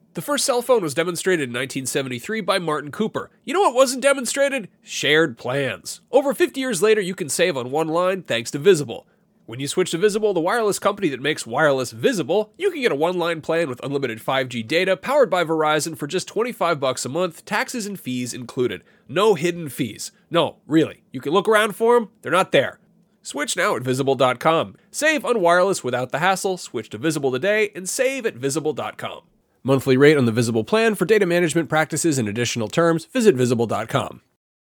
The first cell phone was demonstrated in 1973 by Martin Cooper. You know what wasn't demonstrated? Shared plans. Over 50 years later, you can save on one line thanks to Visible. When you switch to Visible, the wireless company that makes wireless visible, you can get a one-line plan with unlimited 5G data powered by Verizon for just $25 a month, taxes and fees included. No hidden fees. No, really. You can look around for them. They're not there. Switch now at Visible.com. Save on wireless without the hassle. Switch to Visible today and save at Visible.com. Monthly rate on the Visible plan for data management practices and additional terms. Visit Visible.com.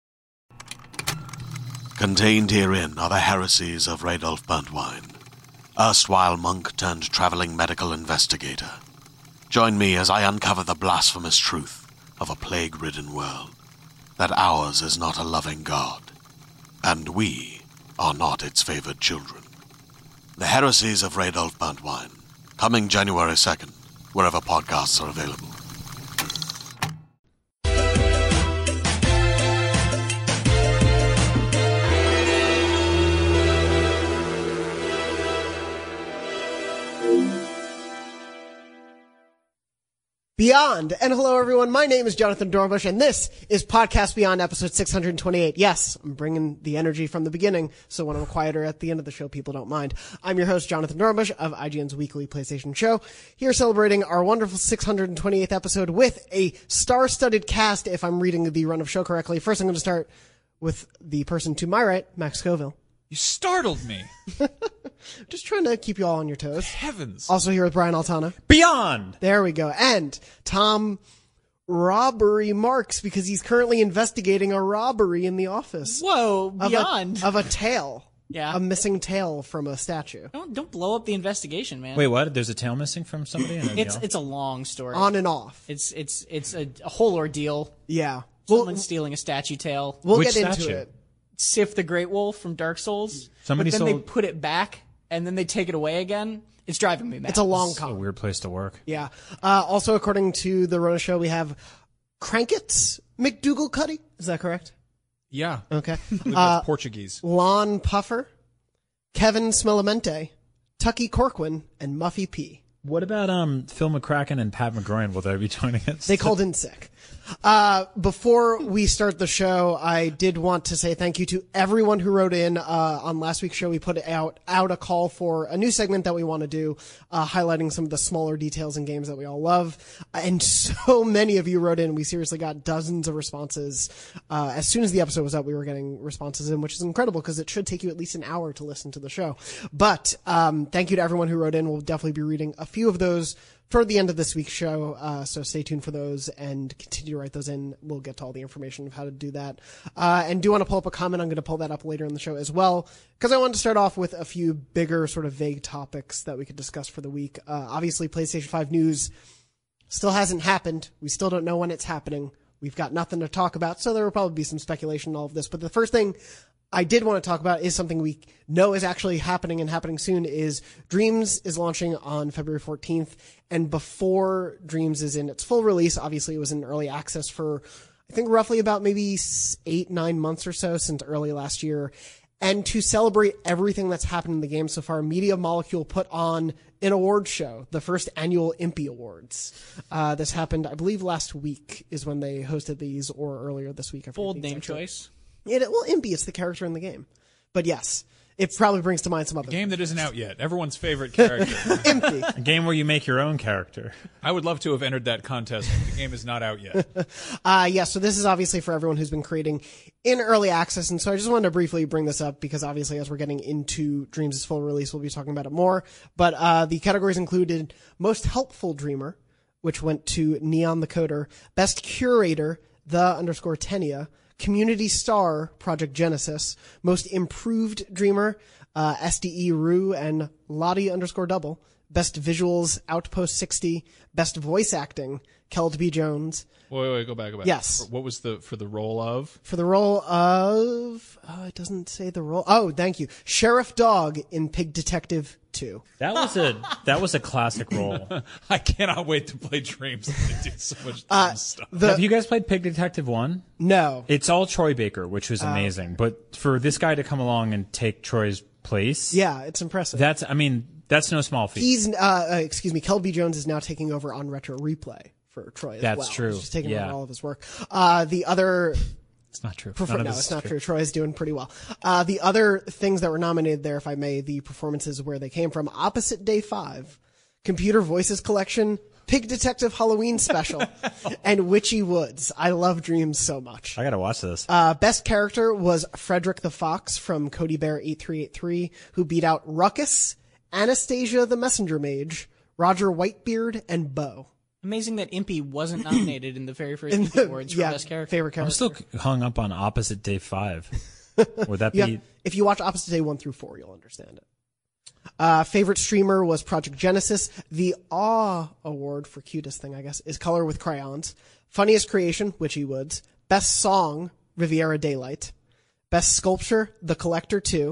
Contained herein are the heresies of Radolf Burntwine, erstwhile monk turned traveling medical investigator. Join me as I uncover the blasphemous truth of a plague-ridden world, that ours is not a loving God, and we are not its favored children. The heresies of Radolf Burntwine, coming January 2nd, wherever podcasts are available. Beyond. And hello, everyone. My name is Jonathan Dornbush, and this is Podcast Beyond, episode 628. Yes, I'm bringing the energy from the beginning, so when I'm quieter at the end of the show, people don't mind. I'm your host, Jonathan Dornbush, of IGN's weekly PlayStation show, here celebrating our wonderful 628th episode with a star-studded cast, if I'm reading the run of show correctly. First, I'm going to start with the person to my right, Max Scoville. You startled me. Just trying to keep you all on your toes. Heavens. Also here with Brian Altana. Beyond. There we go. And Tom Robbery Marks, because he's currently investigating a robbery in the office. Whoa, Beyond. Of a tail. Yeah. A missing tail from a statue. Don't blow up the investigation, man. Wait, what? There's a tail missing from somebody? It's a long story. On and off. It's a whole ordeal. Yeah. Someone stealing a statue tail. We'll Which get into statue? it. Sif the Great Wolf from Dark Souls. Somebody but then they sold- put it back, and then they take it away again. It's driving me mad. It's a long It's a con. weird place to work. Yeah. Also, according to the Rona Show, we have Crankets McDougal Cuddy. Is that correct? Yeah. Okay. I believe that's Portuguese. Lon Puffer, Kevin Smellamente, Tucky Corquin, and Muffy P. What about Phil McCracken and Pat McGroin? Will they be joining us? They called in sick. Before we start the show, I did want to say thank you to everyone who wrote in. On last week's show, we put out a call for a new segment that we want to do, highlighting some of the smaller details in games that we all love. And so many of you wrote in. We seriously got dozens of responses. As soon as the episode was up, we were getting responses in, which is incredible because it should take you at least an hour to listen to the show. But, thank you to everyone who wrote in. We'll definitely be reading a few of those toward the end of this week's show, so stay tuned for those and continue to write those in. We'll get to all the information of how to do that. And do want to pull up a comment. I'm going to pull that up later in the show as well, because I wanted to start off with a few bigger sort of vague topics that we could discuss for the week. Obviously, PlayStation 5 news still hasn't happened. We still don't know when it's happening. We've got nothing to talk about, so there will probably be some speculation in all of this. But the first thing I did want to talk about is something we know is actually happening and happening soon is Dreams is launching on February 14th. And before Dreams is in its full release, obviously it was in early access for, I think, roughly about maybe 8-9 months or so since early last year. And to celebrate everything that's happened in the game so far, Media Molecule put on an award show, the first annual Impy Awards. This happened, I believe, last week is when they hosted these, or earlier this week. Bold name choice. Well, Impy is the character in the game. But yes, it probably brings to mind some other Game that isn't out yet. Everyone's favorite character. Impy. A game where you make your own character. I would love to have entered that contest, but the game is not out yet. Yeah, so this is obviously for everyone who's been creating in early access. And so I just wanted to briefly bring this up because obviously as we're getting into Dreams' full release, we'll be talking about it more. But the categories included Most Helpful Dreamer, which went to Neon the Coder, Best Curator, _Tenia, Community Star, Project Genesis, Most Improved Dreamer, SDE Rue and Lottie _Double, Best Visuals, Outpost 60, Best Voice Acting, Keld B. Jones. Wait, go back. Yes. What was for the role of? For the role of, it doesn't say the role. Oh, thank you. Sheriff Dog in Pig Detective 2. That was a classic role. I cannot wait to play Dreams. They do so much dumb stuff. Have you guys played Pig Detective 1? No. It's all Troy Baker, which was amazing. But for this guy to come along and take Troy's place, Yeah, it's impressive. that's no small feat. He's, Keld B. Jones is now taking over on Retro Replay for Troy as That's well. true. He's just taking Yeah. over all of his work. The other It's not true. no, it's not true. Troy's doing pretty well. The other things that were nominated there, if I may, the performances where they came from: Opposite Day 5, Computer Voices Collection, Pig Detective Halloween Special, and Witchy Woods. I love Dreams so much. I gotta watch this. Best character was Frederick the Fox from Cody Bear 8383, who beat out Ruckus, Anastasia the Messenger Mage, Roger Whitebeard, and Bo. Amazing that Impy wasn't nominated in the very first Impy Awards for Best Character. Favorite character. I'm still hung up on Opposite Day 5. Would that be? If you watch Opposite Day 1 through 4, you'll understand it. Favorite streamer was Project Genesis. The Awe Award for cutest thing, I guess, is Color with Crayons. Funniest creation, Witchy Woods. Best song, Riviera Daylight. Best sculpture, The Collector 2.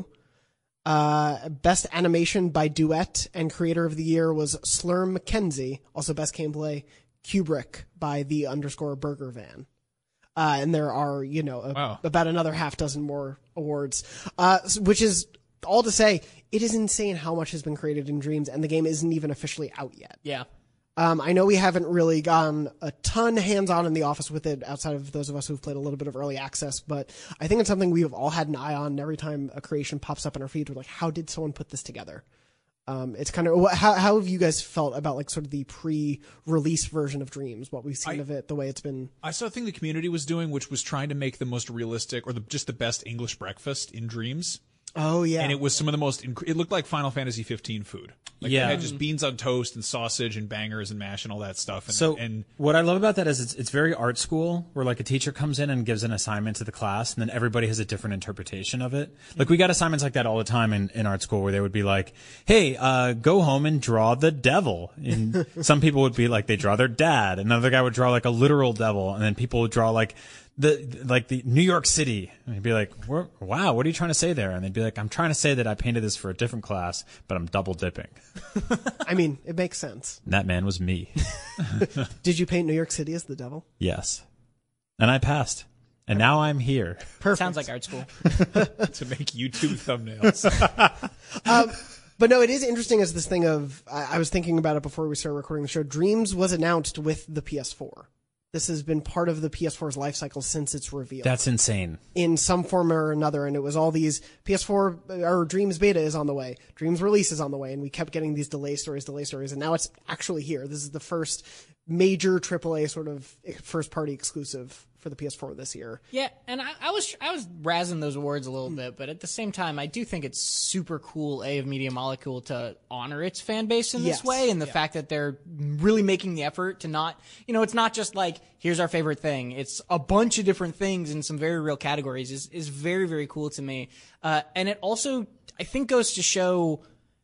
Best animation by Duet, and creator of the year was Slurm McKenzie. Also best gameplay, Kubrick by _Burger Van. And there are, about another half dozen more awards. Which is all to say, it is insane how much has been created in Dreams, and the game isn't even officially out yet. Yeah. I know we haven't really gone a ton hands-on in the office with it outside of those of us who've played a little bit of early access, but I think it's something we've all had an eye on, and every time a creation pops up in our feed, we're like, how did someone put this together? It's kind of, how have you guys felt about like sort of the pre-release version of Dreams, what we've seen of it, the way it's been? I saw a thing the community was doing, which was trying to make the most realistic or just the best English breakfast in Dreams. Oh, yeah. And it was some of the most, it looked like Final Fantasy 15 food. Like Yeah. They had just beans on toast and sausage and bangers and mash and all that stuff. And What I love about that is it's very art school, where like a teacher comes in and gives an assignment to the class, and then everybody has a different interpretation of it. Like we got assignments like that all the time in art school, where they would be like, hey, go home and draw the devil. And some people would be like, they draw their dad. Another guy would draw like a literal devil, and then people would draw like the New York City. And he'd be like, wow, what are you trying to say there? And they'd be like, I'm trying to say that I painted this for a different class, but I'm double dipping. I mean, it makes sense. And that man was me. Did you paint New York City as the devil? Yes. And I passed. And now I'm here. Perfect. Sounds like art school. to make YouTube thumbnails. But no, it is interesting as this thing of, I was thinking about it before we started recording the show. Dreams was announced with the PS4. This has been part of the PS4's life cycle since its reveal. That's insane. In some form or another, and it was all these PS4, or Dreams beta is on the way, Dreams release is on the way, and we kept getting these delay stories, and now it's actually here. This is the first major AAA sort of first-party exclusive for the PS4 this year. Yeah, and I was razzing those awards a little bit, but at the same time, I do think it's super cool, of Media Molecule to honor its fan base in this way, and the fact that they're really making the effort to not, it's not just like, here's our favorite thing. It's a bunch of different things in some very real categories is very, very cool to me. And it also, I think, goes to show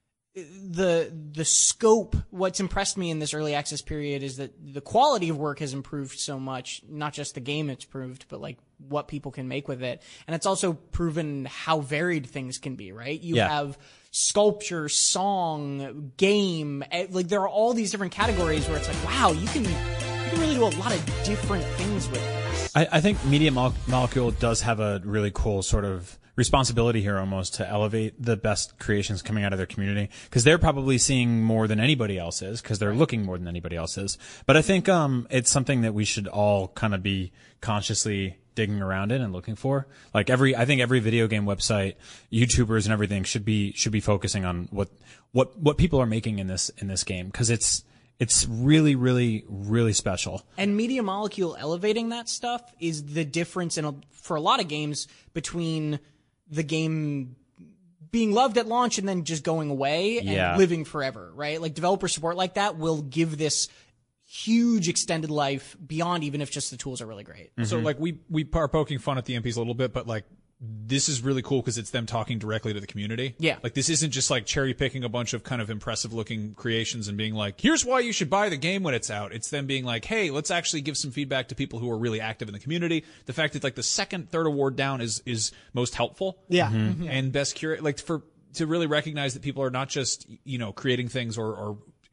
the scope. What's impressed me in this early access period is that the quality of work has improved so much, not just the game it's improved, but like what people can make with it. And it's also proven how varied things can be, right? You have sculpture, song, game, like there are all these different categories where it's like, wow, you can really do a lot of different things with this. I think Media Molecule does have a really cool sort of responsibility here almost to elevate the best creations coming out of their community, because they're probably seeing more than anybody else is, because they're looking more than anybody else is. But I think it's something that we should all kind of be consciously digging around in and looking for. Like I think every video game website, YouTubers and everything should be focusing on what people are making in this game, because it's really, really, really special. And Media Molecule elevating that stuff is the difference for a lot of games between the game being loved at launch and then just going away and living forever, right? Like developer support like that will give this huge extended life beyond even if just the tools are really great. So like we are poking fun at the MPs a little bit, but like this is really cool because it's them talking directly to the community. Yeah. Like this isn't just like cherry picking a bunch of kind of impressive looking creations and being like, here's why you should buy the game when it's out. It's them being like, hey, let's actually give some feedback to people who are really active in the community. The fact that like the second, third award down is most helpful. Yeah. And best curate, like to really recognize that people are not just, creating things or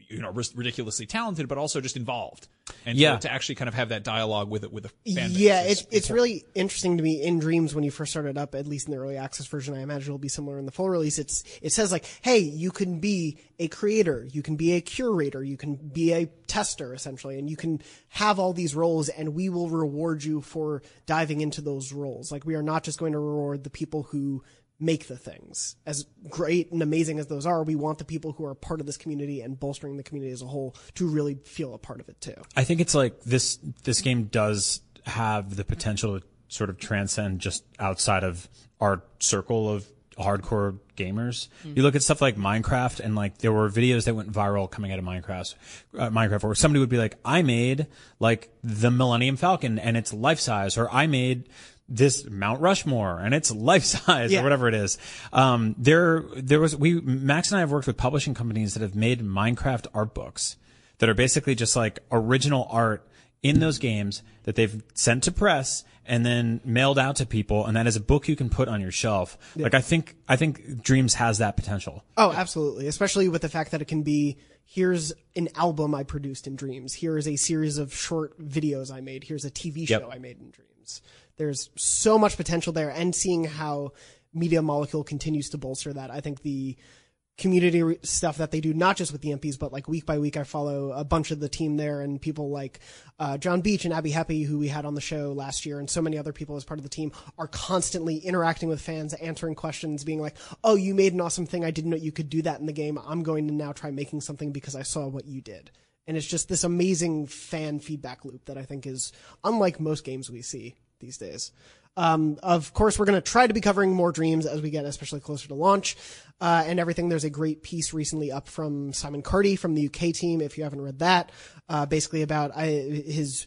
ridiculously talented, but also just involved. And to actually kind of have that dialogue with a fan base. Yeah, it's really interesting to me in Dreams when you first started up, at least in the early access version. I imagine it'll be similar in the full release. It says like, hey, you can be a creator, you can be a curator, you can be a tester essentially, and you can have all these roles and we will reward you for diving into those roles. Like we are not just going to reward the people who make the things. As great and amazing as those are, we want the people who are part of this community and bolstering the community as a whole to really feel a part of it too. I think it's like this game does have the potential to sort of transcend just outside of our circle of hardcore gamers. You look at stuff like Minecraft, and like there were videos that went viral coming out of Minecraft where somebody would be like, I made like the Millennium Falcon and it's life size, or I made this Mount Rushmore and it's life size or whatever it is. Max and I have worked with publishing companies that have made Minecraft art books that are basically just like original art in those games that they've sent to press and then mailed out to people. And that is a book you can put on your shelf. Yeah. Like I think Dreams has that potential. Oh, absolutely. Especially with the fact that it can be, here's an album I produced in Dreams. Here is a series of short videos I made. Here's a TV show I made in Dreams. There's so much potential there, and seeing how Media Molecule continues to bolster that. I think the community stuff that they do, not just with the MPs, but like week by week, I follow a bunch of the team there, and people like John Beach and Abby Happy, who we had on the show last year, and so many other people as part of the team are constantly interacting with fans, answering questions, being like, oh, you made an awesome thing. I didn't know you could do that in the game. I'm going to now try making something because I saw what you did. And it's just this amazing fan feedback loop that I think is unlike most games we see these days. Of course, we're going to try to be covering more Dreams as we get especially closer to launch, and everything. There's a great piece recently up from Simon Carty from the UK team, if you haven't read that, basically about his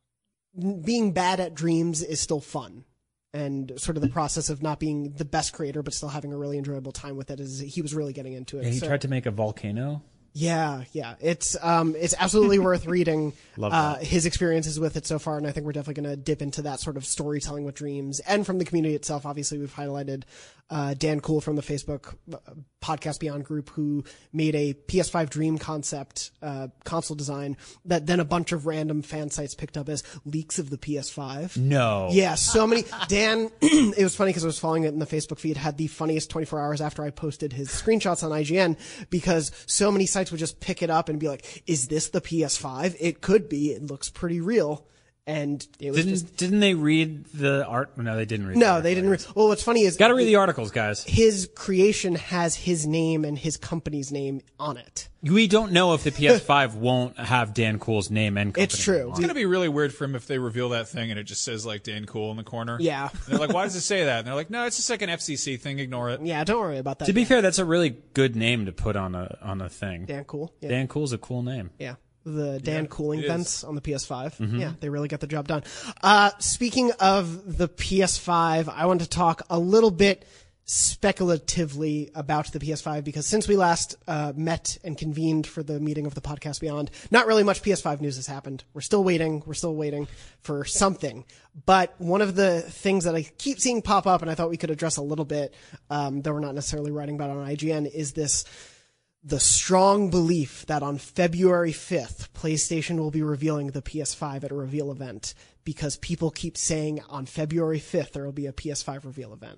being bad at Dreams is still fun. And sort of the process of not being the best creator, but still having a really enjoyable time with it, is he was really getting into it. Yeah, he tried to make a volcano. Yeah. It's absolutely worth reading, his experiences with it so far. And I think we're definitely going to dip into that sort of storytelling with Dreams, and from the community itself. Obviously, we've highlighted, Dan Kuhl from the Facebook Podcast Beyond group, who made a PS5 Dream concept, console design that then a bunch of random fan sites picked up as leaks of the PS5. No. Yeah. So many, Dan, it was funny because I was following it in the Facebook feed, had the funniest 24 hours after I posted his screenshots on IGN, because so many sites would just pick it up and be like, is this the PS5? It could be. It looks pretty real. And it was didn't they read the art? No, they didn't read. No, they didn't read. Well, what's funny is gotta read the articles, guys. His creation has his name and his company's name on it. We don't know if the PS5 won't have Dan Kuhl's name and company. It's true. It's gonna be really weird for him if they reveal that thing and it just says like Dan Kuhl in the corner. Yeah. And they're like, why does it say that? And they're like, no, it's just like an FCC thing. Ignore it. Yeah, don't worry about that. To be fair, that's a really good name to put on a thing. Dan Kuhl. Yeah. Dan Kuhl's a cool name. Yeah. The Dan cooling vents on the PS5. Mm-hmm. Yeah, they really got the job done. Speaking of the PS5, I want to talk a little bit speculatively about the PS5, because since we last met and convened for the meeting of the Podcast Beyond, not really much PS5 news has happened. We're still waiting for something. But one of the things that I keep seeing pop up, and I thought we could address a little bit, though we're not necessarily writing about it on IGN, is the strong belief that on February 5th, PlayStation will be revealing the PS5 at a reveal event, because people keep saying on February 5th there will be a PS5 reveal event.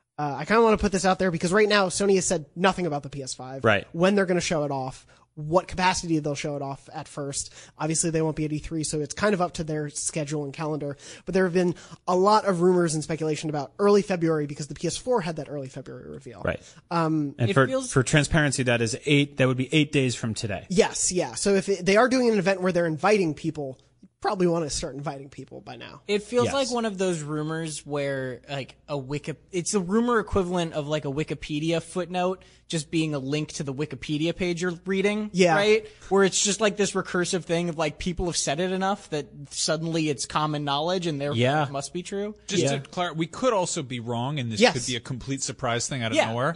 I kind of want to put this out there because right now Sony has said nothing about the PS5. Right. When they're going to show it off, what capacity they'll show it off at first. Obviously, they won't be at E3, so it's kind of up to their schedule and calendar. But there have been a lot of rumors and speculation about early February, because the PS4 had that early February reveal. Right. And for transparency, that would be 8 days from today. Yes, yeah. So if they are doing an event where they're inviting people, you probably want to start inviting people by now. It feels like one of those rumors where like it's a rumor equivalent of like a Wikipedia footnote just being a link to the Wikipedia page you're reading. Yeah. Right? Where it's just like this recursive thing of like people have said it enough that suddenly it's common knowledge and therefore it must be true. Just to clarify, we could also be wrong, and this could be a complete surprise thing out of nowhere. Yeah.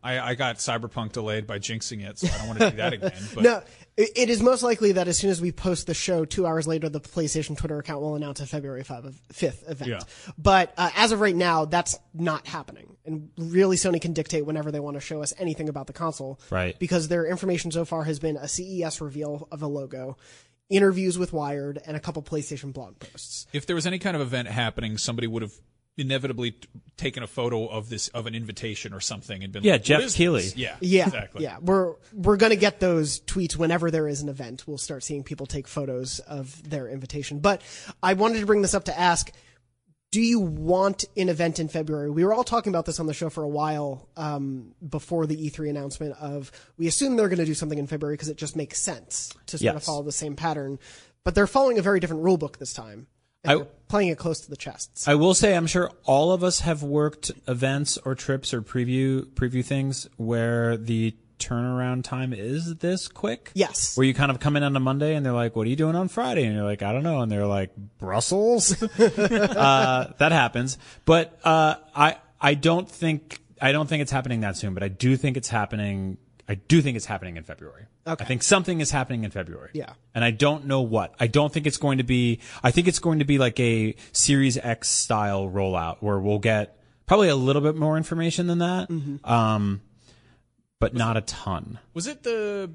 I got Cyberpunk delayed by jinxing it, so I don't want to do that again. But. No, it is most likely that as soon as we post the show, 2 hours later, the PlayStation Twitter account will announce a February 5th event. Yeah. But as of right now, that's not happening. And really, Sony can dictate whenever they want to show us anything about the console. Right. Because their information so far has been a CES reveal of a logo, interviews with Wired, and a couple PlayStation blog posts. If there was any kind of event happening, somebody would have inevitably taken a photo of an invitation or something and been like, Jeff Keighley. This? Yeah, Exactly. Yeah, yeah. We're gonna get those tweets whenever there is an event. We'll start seeing people take photos of their invitation. But I wanted to bring this up to ask: do you want an event in February? We were all talking about this on the show for a while before the E3 announcement. We assume they're going to do something in February because it just makes sense to sort of follow the same pattern. But they're following a very different rule book this time. They're playing it close to the chests. I will say, I'm sure all of us have worked events or trips or preview things where the turnaround time is this quick. Yes. Where you kind of come in on a Monday and they're like, what are you doing on Friday? And you're like, I don't know. And they're like, Brussels? That happens. But I don't think it's happening that soon, but I do think it's happening in February. Okay. I think something is happening in February. Yeah. And I don't know what. I think it's going to be like a Series X style rollout where we'll get probably a little bit more information than that. Mm-hmm. But not a ton. Was it the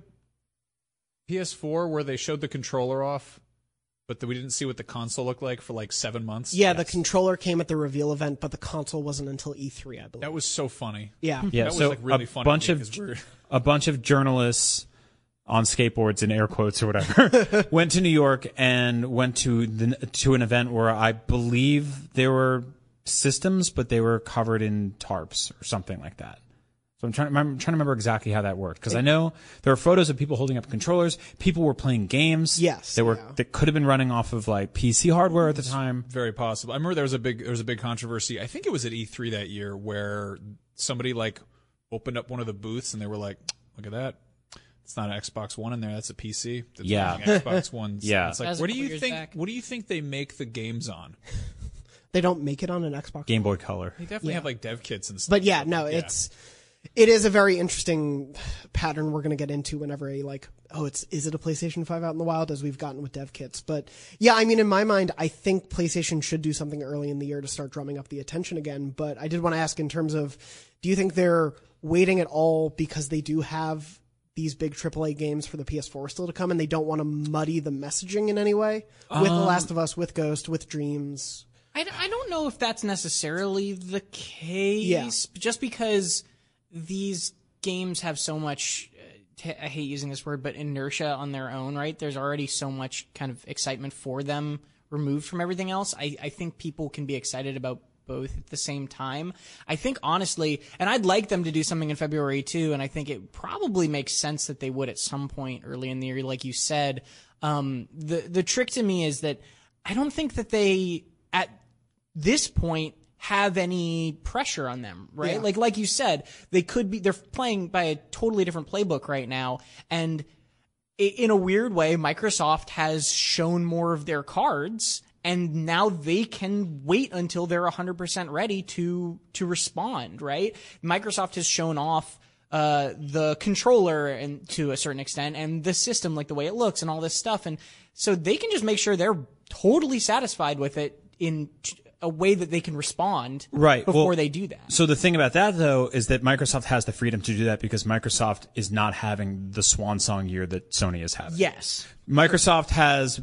PS4 where they showed the controller off, but we didn't see what the console looked like for like 7 months? Yeah, the controller came at the reveal event, but the console wasn't until E3, I believe. That was so funny. Yeah. Yeah, that was so like really funny. A bunch of journalists on skateboards in air quotes or whatever went to New York and went to an event where I believe there were systems, but they were covered in tarps or something like that. So I'm trying to remember exactly how that worked, because I know there are photos of people holding up controllers. People were playing games. Yes, that could have been running off of like PC hardware at the time. Very possible. I remember there was a big controversy. I think it was at E3 that year where somebody like opened up one of the booths and they were like, "Look at that! It's not an Xbox One in there. That's a PC. That's running Xbox Ones." Yeah. It's like, what do you think they make the games on? They don't make it on an Xbox. Game Boy Color. They definitely have like dev kits and stuff. But yeah, no, it is a very interesting pattern we're going to get into whenever is it a PlayStation 5 out in the wild, as we've gotten with dev kits. But yeah, I mean, in my mind, I think PlayStation should do something early in the year to start drumming up the attention again. But I did want to ask in terms of, do you think they're waiting at all because they do have these big AAA games for the PS4 still to come and they don't want to muddy the messaging in any way? With The Last of Us, with Ghost, with Dreams. I don't know if that's necessarily the case, just because these games have so much, I hate using this word, but inertia on their own, right? There's already so much kind of excitement for them removed from everything else. I think people can be excited about both at the same time. I think honestly, and I'd like them to do something in February too, and I think it probably makes sense that they would at some point early in the year, like you said. The trick to me is that I don't think that they, at this point, have any pressure on them, right? Yeah. Like you said, they're playing by a totally different playbook right now. And in a weird way, Microsoft has shown more of their cards, and now they can wait until they're 100% ready to respond, right? Microsoft has shown off the controller and to a certain extent, and the system, like the way it looks and all this stuff. And so they can just make sure they're totally satisfied with it in a way that they can respond before they do that. So the thing about that, though, is that Microsoft has the freedom to do that because Microsoft is not having the swan song year that Sony is having. Yes. Microsoft has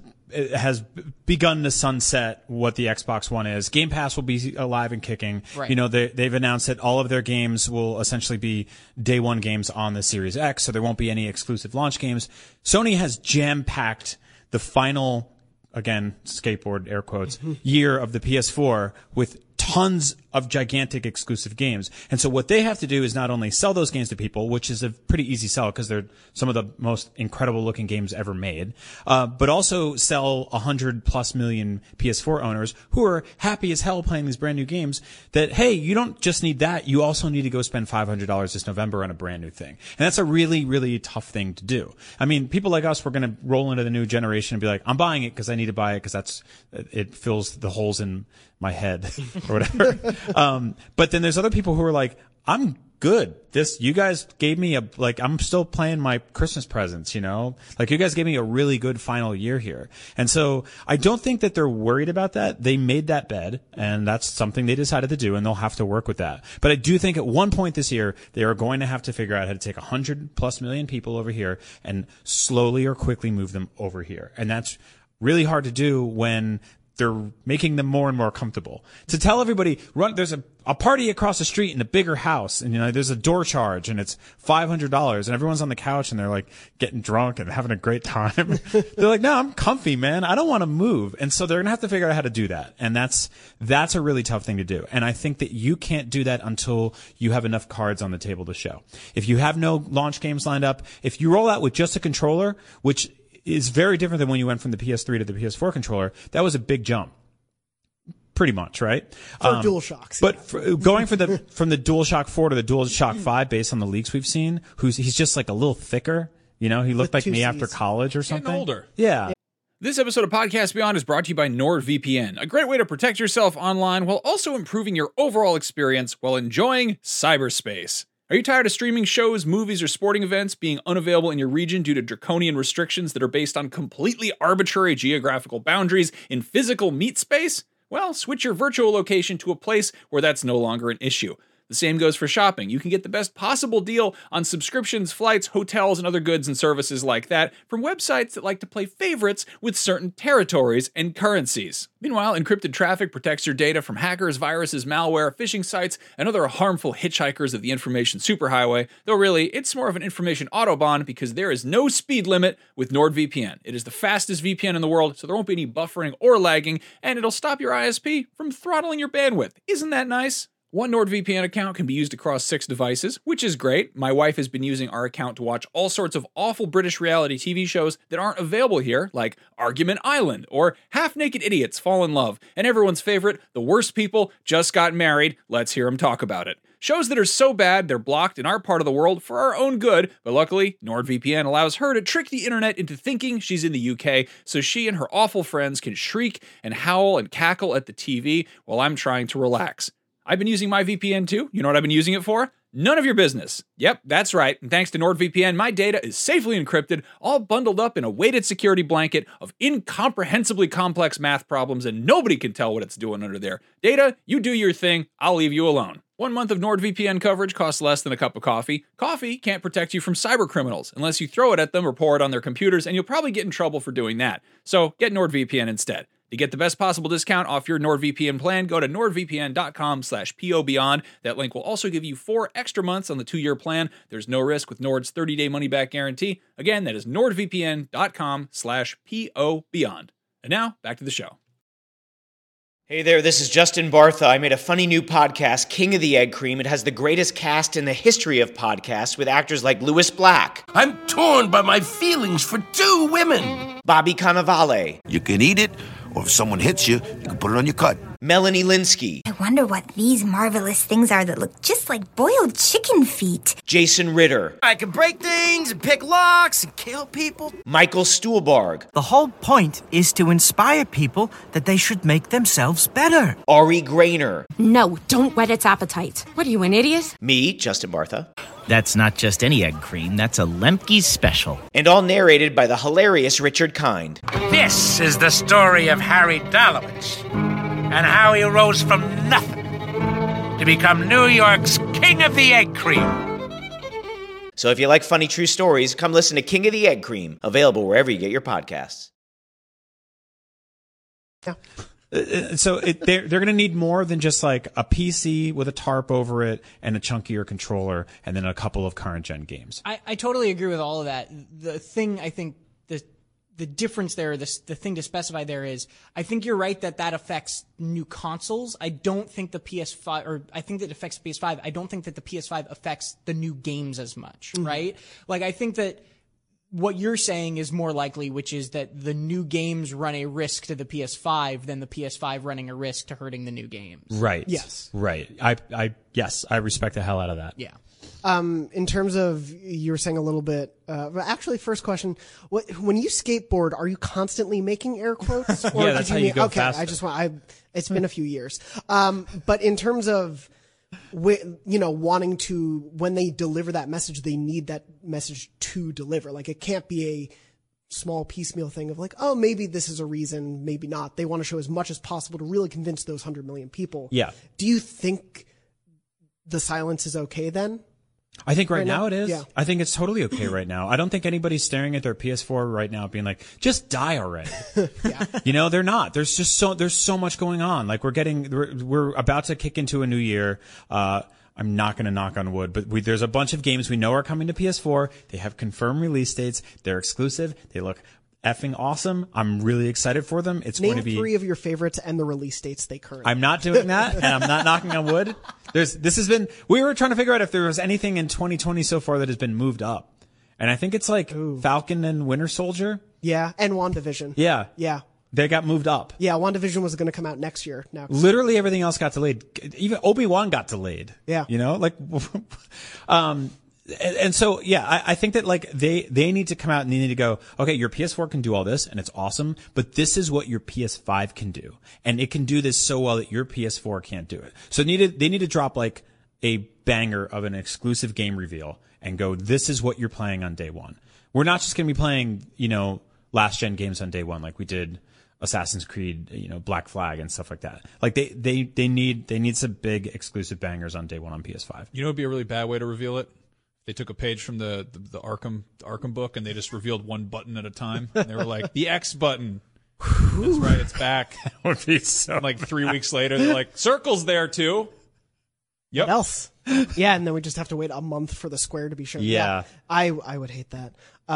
begun to sunset what the Xbox One is. Game Pass will be alive and kicking. Right. You know, they've announced that all of their games will essentially be day one games on the Series X, so there won't be any exclusive launch games. Sony has jam-packed the final, again, skateboard air quotes, year of the PS4 with tons of gigantic exclusive games. And so what they have to do is not only sell those games to people, which is a pretty easy sell because they're some of the most incredible looking games ever made, but also sell 100+ million PS4 owners who are happy as hell playing these brand new games that, hey, you don't just need that. You also need to go spend $500 this November on a brand new thing. And that's a really, really tough thing to do. I mean, people like us, we're going to roll into the new generation and be like, I'm buying it because I need to buy it because it fills the holes in my head or whatever. But then there's other people who are like, I'm good. You guys gave me I'm still playing my Christmas presents, you know? Like, you guys gave me a really good final year here. And so I don't think that they're worried about that. They made that bed, and that's something they decided to do, and they'll have to work with that. But I do think at one point this year, they are going to have to figure out how to take 100+ million people over here and slowly or quickly move them over here. And that's really hard to do when they're making them more and more comfortable. To tell everybody, there's a party across the street in a bigger house, and, you know, there's a door charge, and it's $500, and everyone's on the couch, and they're like getting drunk and having a great time. They're like, no, I'm comfy, man. I don't want to move. And so they're gonna have to figure out how to do that. And that's a really tough thing to do. And I think that you can't do that until you have enough cards on the table to show. If you have no launch games lined up, if you roll out with just a controller, which is very different than when you went from the PS3 to the PS4 controller, that was a big jump. Pretty much, right? For DualShocks. But going from the DualShock 4 to the DualShock 5, based on the leaks we've seen, he's just like a little thicker. You know, he looked like me after college or something. Getting older. Yeah. This episode of Podcast Beyond is brought to you by NordVPN, a great way to protect yourself online while also improving your overall experience while enjoying cyberspace. Are you tired of streaming shows, movies, or sporting events being unavailable in your region due to draconian restrictions that are based on completely arbitrary geographical boundaries in physical meat space? Well, switch your virtual location to a place where that's no longer an issue. The same goes for shopping. You can get the best possible deal on subscriptions, flights, hotels, and other goods and services like that from websites that like to play favorites with certain territories and currencies. Meanwhile, encrypted traffic protects your data from hackers, viruses, malware, phishing sites, and other harmful hitchhikers of the information superhighway, though really, it's more of an information autobahn because there is no speed limit with NordVPN. It is the fastest VPN in the world, so there won't be any buffering or lagging, and it'll stop your ISP from throttling your bandwidth. Isn't that nice? One NordVPN account can be used across 6 devices, which is great. My wife has been using our account to watch all sorts of awful British reality TV shows that aren't available here, like Argument Island or Half-Naked Idiots Fall in Love, and everyone's favorite, The Worst People Just Got Married. Let's hear them talk about it. Shows that are so bad they're blocked in our part of the world for our own good, but luckily, NordVPN allows her to trick the internet into thinking she's in the UK, so she and her awful friends can shriek and howl and cackle at the TV while I'm trying to relax. I've been using my VPN too. You know what I've been using it for? None of your business. Yep, that's right. And thanks to NordVPN, my data is safely encrypted, all bundled up in a weighted security blanket of incomprehensibly complex math problems, and nobody can tell what it's doing under there. Data, you do your thing. I'll leave you alone. 1 month of NordVPN coverage costs less than a cup of coffee. Coffee can't protect you from cyber criminals unless you throw it at them or pour it on their computers, and you'll probably get in trouble for doing that. So get NordVPN instead. To get the best possible discount off your NordVPN plan, go to nordvpn.com/POBeyond. That link will also give you 4 extra months on the 2-year plan. There's no risk with Nord's 30-day money-back guarantee. Again, that is nordvpn.com/POBeyond. And now, back to the show. Hey there, this is Justin Bartha. I made a funny new podcast, King of the Egg Cream. It has the greatest cast in the history of podcasts with actors like Louis Black. I'm torn by my feelings for 2 women. Bobby Cannavale. You can eat it, or if someone hits you, you can put it on your cut. Melanie Linsky. I wonder what these marvelous things are that look just like boiled chicken feet. Jason Ritter. I can break things and pick locks and kill people. Michael Stuhlbarg. The whole point is to inspire people that they should make themselves better. Ari Grainer. No, don't whet its appetite. What are you, an idiot? Me, Justin Bartha. That's not just any egg cream, that's a Lemke's special. And all narrated by the hilarious Richard Kind. This is the story of Harry Dalowitz and how he rose from nothing to become New York's King of the Egg Cream. So if you like funny true stories, come listen to King of the Egg Cream, available wherever you get your podcasts. Yeah. So they're going to need more than just like a PC with a tarp over it and a chunkier controller and then a couple of current gen games. I totally agree with all of that. The thing I think the difference there, the thing to specify there is, I think you're right that affects new consoles. I don't think the PS5, or I think that affects the PS5. I don't think that the PS5 affects the new games as much, right? Like, I think that what you're saying is more likely, which is that the new games run a risk to the PS5 than the PS5 running a risk to hurting the new games. Right. Yes. Right. Yes, I respect the hell out of that. Yeah. In terms of, you were saying a little bit, actually, first question, when you skateboard, are you constantly making air quotes? Or yeah, that's how you go faster. It's been a few years. But in terms of wanting to, when they deliver that message, they need that message to deliver. Like, it can't be a small piecemeal thing of like, oh, maybe this is a reason, maybe not. They want to show as much as possible to really convince those 100 million people. Yeah. Do you think the silence is okay then? I think right now it is. Yeah. I think it's totally okay right now. I don't think anybody's staring at their PS4 right now being like, just die already. Yeah. They're not. There's so much going on. Like we're about to kick into a new year. I'm not going to knock on wood, but there's a bunch of games we know are coming to PS4. They have confirmed release dates. They're exclusive. They look effing awesome. I'm really excited for them. It's going to be 3 of your favorites and the release dates they currently. I'm not doing that, and I'm not knocking on wood. We were trying to figure out if there was anything in 2020 so far that has been moved up. And I think it's like Falcon and Winter Soldier. Yeah, and WandaVision. Yeah. Yeah. They got moved up. Yeah, WandaVision was going to come out next year. Now, literally everything else got delayed. Even Obi-Wan got delayed. Yeah. And so, yeah, I think that like they need to come out and they need to go, okay, your PS4 can do all this and it's awesome, but this is what your PS5 can do. And it can do this so well that your PS4 can't do it. So they need to drop like a banger of an exclusive game reveal and go, this is what you're playing on day one. We're not just going to be playing, last gen games on day one like we did Assassin's Creed, Black Flag and stuff like that. Like they need some big exclusive bangers on day one on PS5. It would be a really bad way to reveal it. They took a page from the Arkham book and they just revealed one button at a time. And they were like, the X button. That's right, it's back. That would be so. And like 3 weeks later, they're like, circle's there too. Yep. What else? Yeah, and then we just have to wait a month for the square to be shown. Yeah. I would hate that.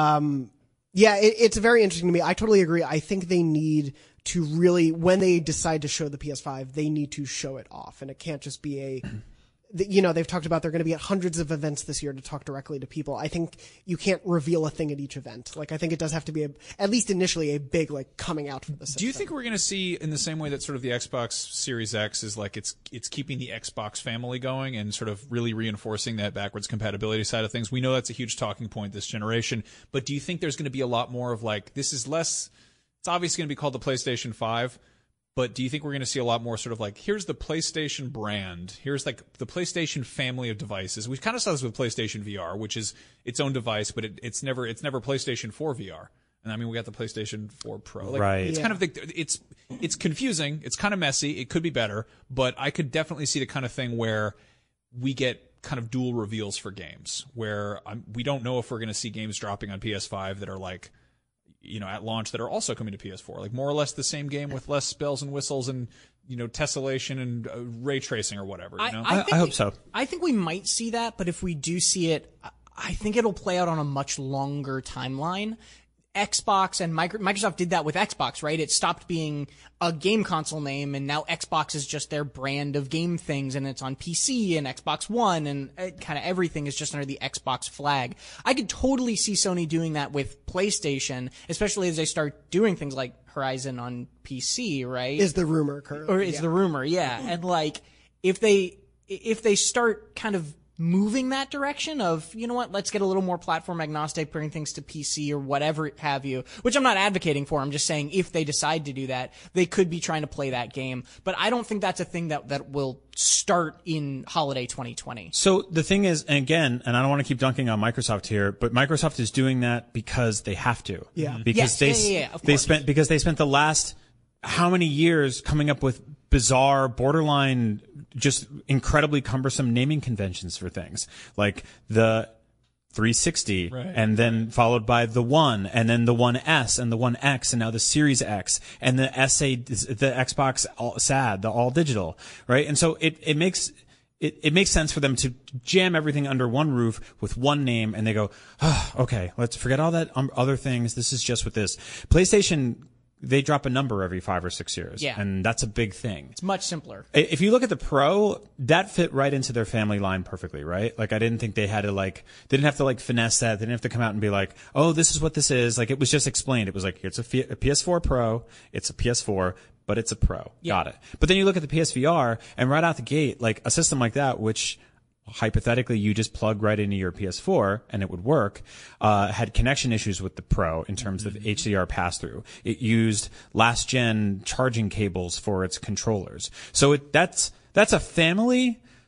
It's very interesting to me. I totally agree. I think they need to really, when they decide to show the PS5, they need to show it off. And it can't just be they've talked about they're going to be at hundreds of events this year to talk directly to people. I think you can't reveal a thing at each event. Like, I think it does have to be at least initially a big, like, coming out for the system. Do you think we're going to see, in the same way that sort of the Xbox Series X is like, it's keeping the Xbox family going and sort of really reinforcing that backwards compatibility side of things? We know that's a huge talking point this generation, but do you think there's going to be a lot more of like, this is less, it's obviously going to be called the PlayStation 5, but do you think we're going to see a lot more sort of like, here's the PlayStation brand, here's like the PlayStation family of devices? We kind of saw this with PlayStation VR, which is its own device, but it's never PlayStation 4 VR. And I mean, we got the PlayStation 4 Pro. Like, right. It's kind of it's confusing. It's kind of messy. It could be better, but I could definitely see the kind of thing where we get kind of dual reveals for games, where we don't know if we're going to see games dropping on PS5 that are like, at launch that are also coming to PS4, like more or less the same game with less bells and whistles and, tessellation and ray tracing or whatever. I hope so. I think we might see that, but if we do see it, I think it'll play out on a much longer timeline. Xbox and Microsoft did that with Xbox, right? It stopped being a game console name, and now Xbox is just their brand of game things, and it's on PC and Xbox One, and kind of everything is just under the Xbox flag. I could totally see Sony doing that with PlayStation, especially as they start doing things like Horizon on PC, right? Is the rumor currently? Or is the rumor, yeah. And like, if they start kind of moving that direction of, let's get a little more platform agnostic, bring things to PC or whatever have you, which I'm not advocating for. I'm just saying if they decide to do that, they could be trying to play that game. But I don't think that's a thing that will start in holiday 2020. So the thing is, and again, and I don't want to keep dunking on Microsoft here, but Microsoft is doing that because they have to. Yeah. Because yes. they spent the last how many years coming up with bizarre, borderline, just incredibly cumbersome naming conventions for things like the 360, right, and then followed by the One, and then the One S and the One X, and now the Series X and the the Xbox SAD, the all digital, right? And so it makes sense for them to jam everything under one roof with one name, and they go, okay, let's forget all that other things. This is just with this. PlayStation, they drop a number every 5 or 6 years. Yeah. And that's a big thing. It's much simpler. If you look at the Pro, that fit right into their family line perfectly, right? Like, I didn't think they had to they didn't have to finesse that. They didn't have to come out and be like, oh, this is what this is. Like, it was just explained. It was like, it's a PS4 Pro. It's a PS4, but it's a Pro. Yeah. Got it. But then you look at the PSVR, and right out the gate, like a system like that, which hypothetically you just plug right into your PS4 and it would work, had connection issues with the Pro in terms of HDR pass-through. It used last gen charging cables for its controllers. So that's a family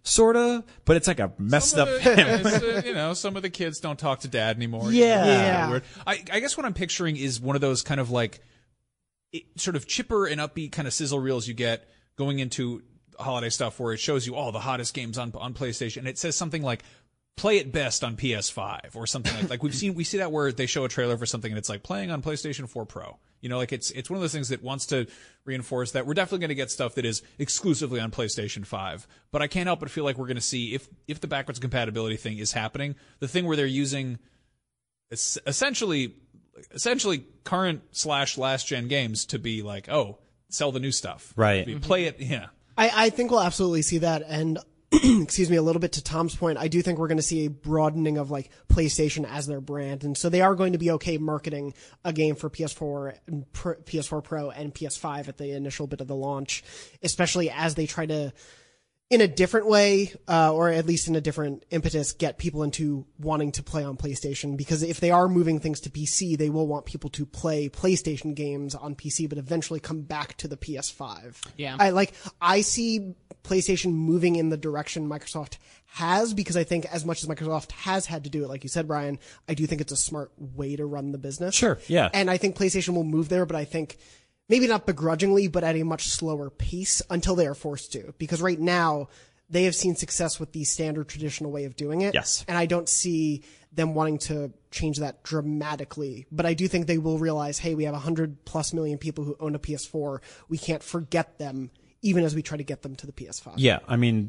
sorta, but it's like a messed up family. Some of the kids don't talk to dad anymore. Yeah. I guess what I'm picturing is one of those kind of like sort of chipper and upbeat kind of sizzle reels you get going into holiday stuff where it shows you all the hottest games on PlayStation, and it says something like play it best on PS5 or something like we see that where they show a trailer for something and it's like playing on PlayStation 4 Pro. Like it's one of those things that wants to reinforce that we're definitely going to get stuff that is exclusively on PlayStation 5. But I can't help but feel like we're going to see if the backwards compatibility thing is happening, the thing where they're using essentially current / last gen games to be like, oh, sell the new stuff. Right. Play it. Yeah. I think we'll absolutely see that. And excuse me, a little bit to Tom's point, I do think we're going to see a broadening of like PlayStation as their brand. And so they are going to be okay marketing a game for PS4 and PS4 Pro and PS5 at the initial bit of the launch, especially as they try to, in a different way, or at least in a different impetus, get people into wanting to play on PlayStation. Because if they are moving things to PC, they will want people to play PlayStation games on PC, but eventually come back to the PS5. Yeah. I see PlayStation moving in the direction Microsoft has, because I think as much as Microsoft has had to do it, like you said, Brian, I do think it's a smart way to run the business. Sure, yeah. And I think PlayStation will move there, but I think maybe not begrudgingly, but at a much slower pace until they are forced to. Because right now, they have seen success with the standard traditional way of doing it. Yes. And I don't see them wanting to change that dramatically. But I do think they will realize, hey, we have 100+ million people who own a PS4. We can't forget them, even as we try to get them to the PS5. Yeah, I mean,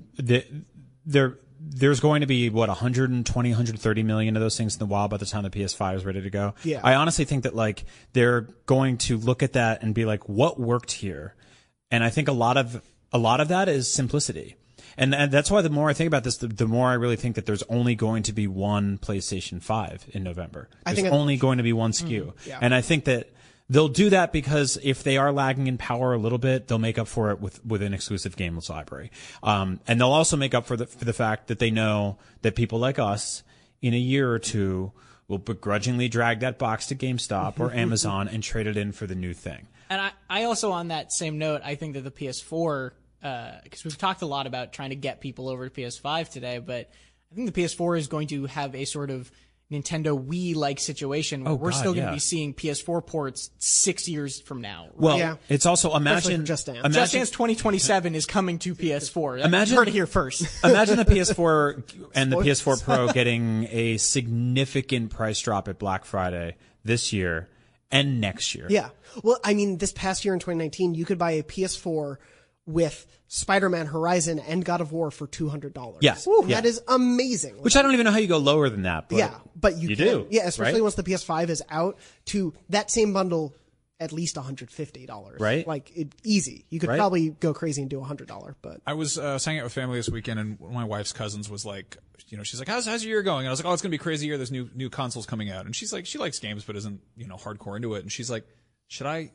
there's going to be, 120, 130 million of those things in the wild by the time the PS5 is ready to go. Yeah. I honestly think that, like, they're going to look at that and be like, what worked here? And I think a lot of that is simplicity. And that's why the more I think about this, the more I really think that there's only going to be one PlayStation 5 in November. There's only going to be one SKU. Yeah. And I think that they'll do that because if they are lagging in power a little bit, they'll make up for it with an exclusive games library. And they'll also make up for the fact that they know that people like us in a year or two will begrudgingly drag that box to GameStop or Amazon and trade it in for the new thing. And I also, on that same note, I think that the PS4, because we've talked a lot about trying to get people over to PS5 today, but I think the PS4 is going to have a sort of Nintendo Wii-like situation where we're still going to be seeing PS4 ports 6 years from now. Right? Well, it's also imagine Just Dance. Just Dance 2027 is coming to PS4. Imagine, you heard it here first. Imagine the PS4 and the PS4 Pro getting a significant price drop at Black Friday this year and next year. Yeah. Well, I mean, this past year in 2019, you could buy a PS4 with Spider-Man Horizon and God of War for $200. Yeah. That is amazing. Which I don't even know how you go lower than that. But but you can. do. Yeah, especially right? once the PS5 is out, to that same bundle, at least $150. Right. Like, easy. You could probably go crazy and do $100, but. I was hanging out with family this weekend, and one of my wife's cousins was like, she's like, how's your year going? And I was like, oh, it's going to be a crazy year. There's new consoles coming out. And she's like, she likes games, but isn't, hardcore into it. And she's like, should I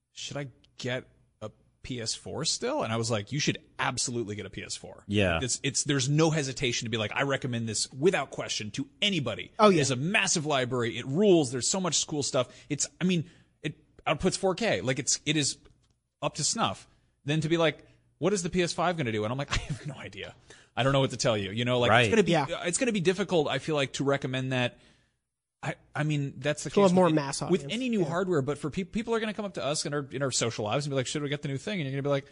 get a PS4 still? And I was like, you should absolutely get a PS4. Yeah. There's no hesitation to be like, I recommend this without question to anybody. Oh, yeah. There's a massive library. It rules. There's so much cool stuff. It outputs 4K. Like, it is up to snuff. Then to be like, what is the PS5 going to do? And I'm like, I have no idea. I don't know what to tell you. It's going to be difficult, I feel like, to recommend that. I mean, that's the case more mass audience. With any new hardware, but for people are going to come up to us in our social lives and be like, should we get the new thing? And you're going to be like,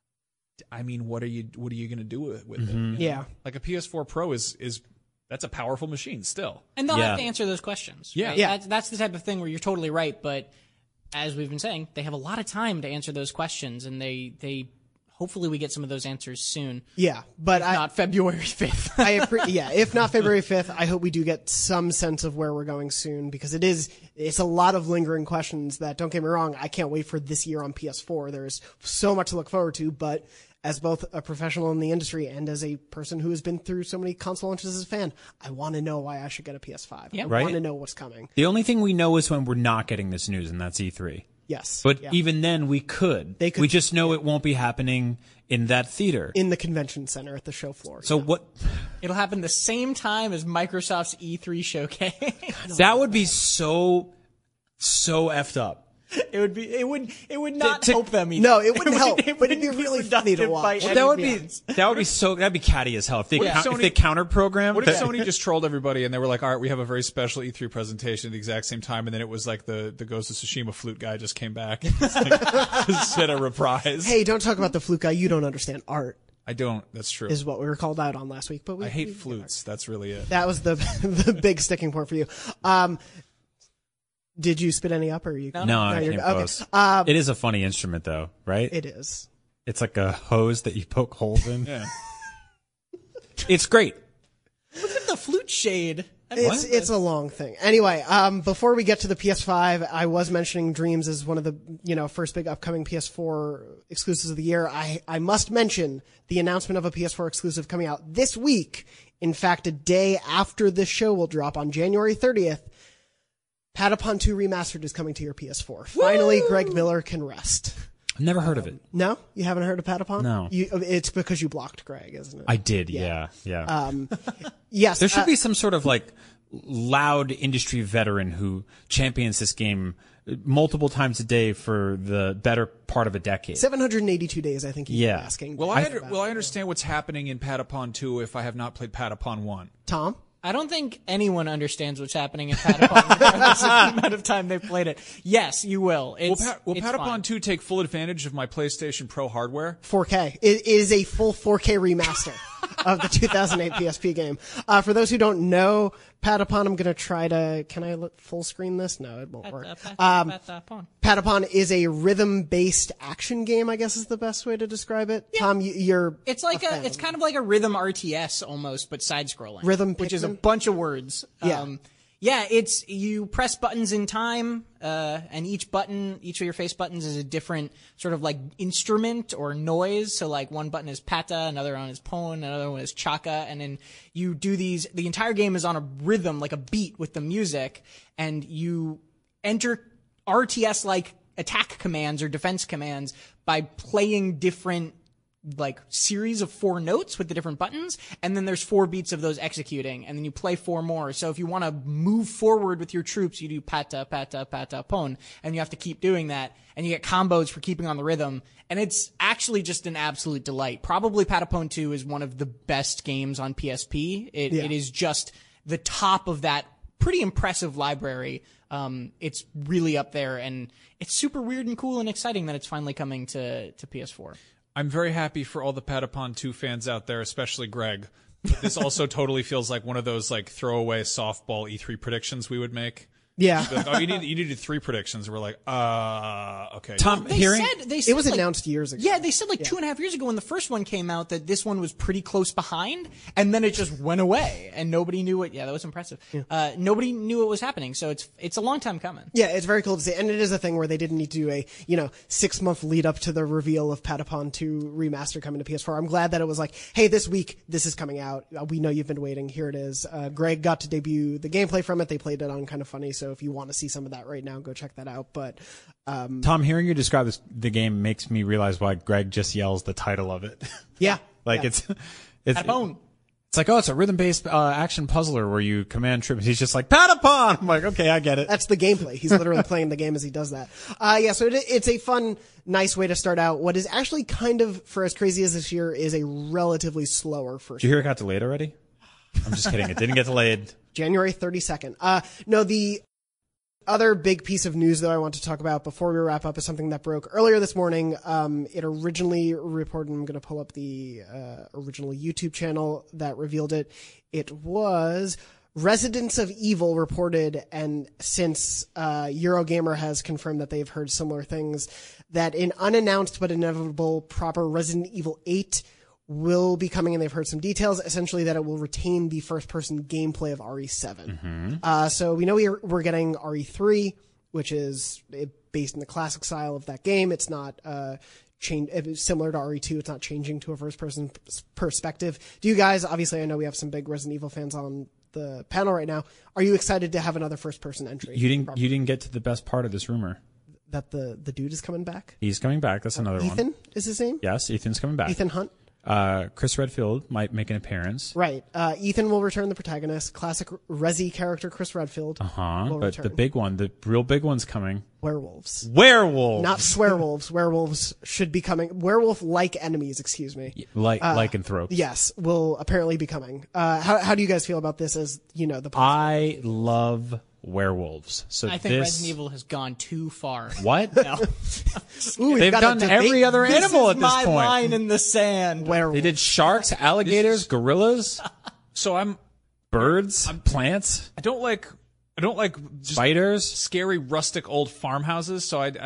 I mean, what are you going to do with it? Yeah. Like a PS4 Pro is that's a powerful machine still. And they'll have to answer those questions. Yeah. Right? Yeah. That's the type of thing where you're totally right, but as we've been saying, they have a lot of time to answer those questions, and they hopefully we get some of those answers soon. Yeah, but if not February 5th. If not February 5th, I hope we do get some sense of where we're going soon, because it's a lot of lingering questions that, don't get me wrong, I can't wait for this year on PS4. There's so much to look forward to, but as both a professional in the industry and as a person who has been through so many console launches as a fan, I want to know why I should get a PS5. Yeah. I Right. want to know what's coming. The only thing we know is when we're not getting this news, and that's E3. Yes. But even then, we could. They could. We just know it won't be happening in that theater. In the convention center at the show floor. So what? It'll happen the same time as Microsoft's E3 showcase. That would be so effed up. It would not help them either. No, it wouldn't help, but it'd be really funny to watch. Well, that'd be catty as hell if they counter program. What if Sony just trolled everybody and they were like, all right, we have a very special E3 presentation at the exact same time, and then it was like the Ghost of Tsushima flute guy just came back and just did a reprise. Hey, don't talk about the flute guy. You don't understand art. I don't. That's true. Is what we were called out on last week. But I hate flutes. That's really it. That was the big sticking point for you. Did you spit any up, or you? No, I came close. It is a funny instrument, though, right? It is. It's like a hose that you poke holes in. Yeah. It's great. Look at the flute shade. It's a long thing. Anyway, before we get to the PS5, I was mentioning Dreams as one of the first big upcoming PS4 exclusives of the year. I must mention the announcement of a PS4 exclusive coming out this week. In fact, a day after this show will drop on January 30th. Patapon 2 Remastered is coming to your PS4. Finally, Greg Miller can rest. I've never heard of it. No? You haven't heard of Patapon? No. It's because you blocked Greg, isn't it? I did, yeah. Yes. There should be some sort of loud industry veteran who champions this game multiple times a day for the better part of a decade. 782 days, I think you're asking. Will I understand what's happening in Patapon 2 if I have not played Patapon 1? Tom? I don't think anyone understands what's happening in Patapon regardless of the amount of time they've played it. Yes, you will. Will Patapon 2 take full advantage of my PlayStation Pro hardware? 4K. It is a full 4K remaster of the 2008 PSP game. For those who don't know Patapon, I'm going to try to... Can I full screen this? No, it won't work. Patapon is a rhythm-based action game, I guess is the best way to describe it. Yeah. Tom, you're... It's kind of like a rhythm RTS almost, but side-scrolling. Rhythm Which is a bunch of words. Yeah. You press buttons in time, and each of your face buttons is a different sort of instrument or noise. So one button is pata, another one is pon, another one is chaka, and then you do these, the entire game is on a rhythm, like a beat with the music, and you enter RTS-like attack commands or defense commands by playing different series of 4 notes with the different buttons, and then there's 4 beats of those executing, and then you play 4 more. So if you want to move forward with your troops, you do pata, pata, pata, pon, and you have to keep doing that, and you get combos for keeping on the rhythm, and it's actually just an absolute delight. Probably Patapon 2 is one of the best games on PSP. It is just the top of that pretty impressive library. It's really up there, and it's super weird and cool and exciting that it's finally coming to PS4. I'm very happy for all the Patapon 2 fans out there, especially Greg. But this also totally feels like one of those throwaway softball E3 predictions we would make. Yeah. Oh, you needed 3 predictions. We're like, okay. Tom, it was announced years ago. Yeah, they said 2.5 years ago when the first one came out that this one was pretty close behind, and then it just went away, and nobody knew it. Yeah, that was impressive. Yeah. Nobody knew it was happening, so it's a long time coming. Yeah, it's very cool to see, and it is a thing where they didn't need to do a 6-month lead up to the reveal of Patapon 2 Remaster coming to PS4. I'm glad that it was hey, this week this is coming out. We know you've been waiting. Here it is. Greg got to debut the gameplay from it. They played it on Kind of Funny, so if you want to see some of that right now, go check that out. But Tom, hearing you describe the game makes me realize why Greg just yells the title of it. Yeah. It's Patapon. It's it's a rhythm-based action puzzler where you command troops. He's just Patapon! I'm okay, I get it. That's the gameplay. He's literally playing the game as he does that. So it's a fun, nice way to start out what is actually kind of, for as crazy as this year, is a relatively slower first. Did you hear it got delayed already? I'm just kidding. It didn't get delayed. January 32nd. No, the other big piece of news that I want to talk about before we wrap up is something that broke earlier this morning. It originally reported, I'm going to pull up the original YouTube channel that revealed it. It was Residents of Evil reported, and since Eurogamer has confirmed that they've heard similar things, that an unannounced but inevitable proper Resident Evil 8 will be coming, and they've heard some details, essentially that it will retain the first-person gameplay of RE7. Mm-hmm. So we know we're getting RE3, which is based in the classic style of that game. It's not similar to RE2. It's not changing to a first-person perspective. Do you guys, obviously, I know we have some big Resident Evil fans on the panel right now. Are you excited to have another first-person entry? You didn't get to the best part of this rumor. That the dude is coming back? He's coming back. That's another one. Ethan is his name? Yes, Ethan's coming back. Ethan Hunt? Chris Redfield might make an appearance. Right. Ethan will return, the protagonist. Classic Resi character Chris Redfield. But return. the big one, the real big one's coming. Werewolves. Not swearwolves. Werewolves should be coming. Werewolf-like enemies, excuse me. Lycanthropes. Yes, will apparently be coming. How do you guys feel about this as, the possibility? I love werewolves. So I think Resident Evil has gone too far. What? No. Ooh, they've done every other animal at this point. This is my line in the sand. Werewolves. They did sharks, alligators, gorillas. So birds, plants. I don't like just spiders, scary rustic old farmhouses. So I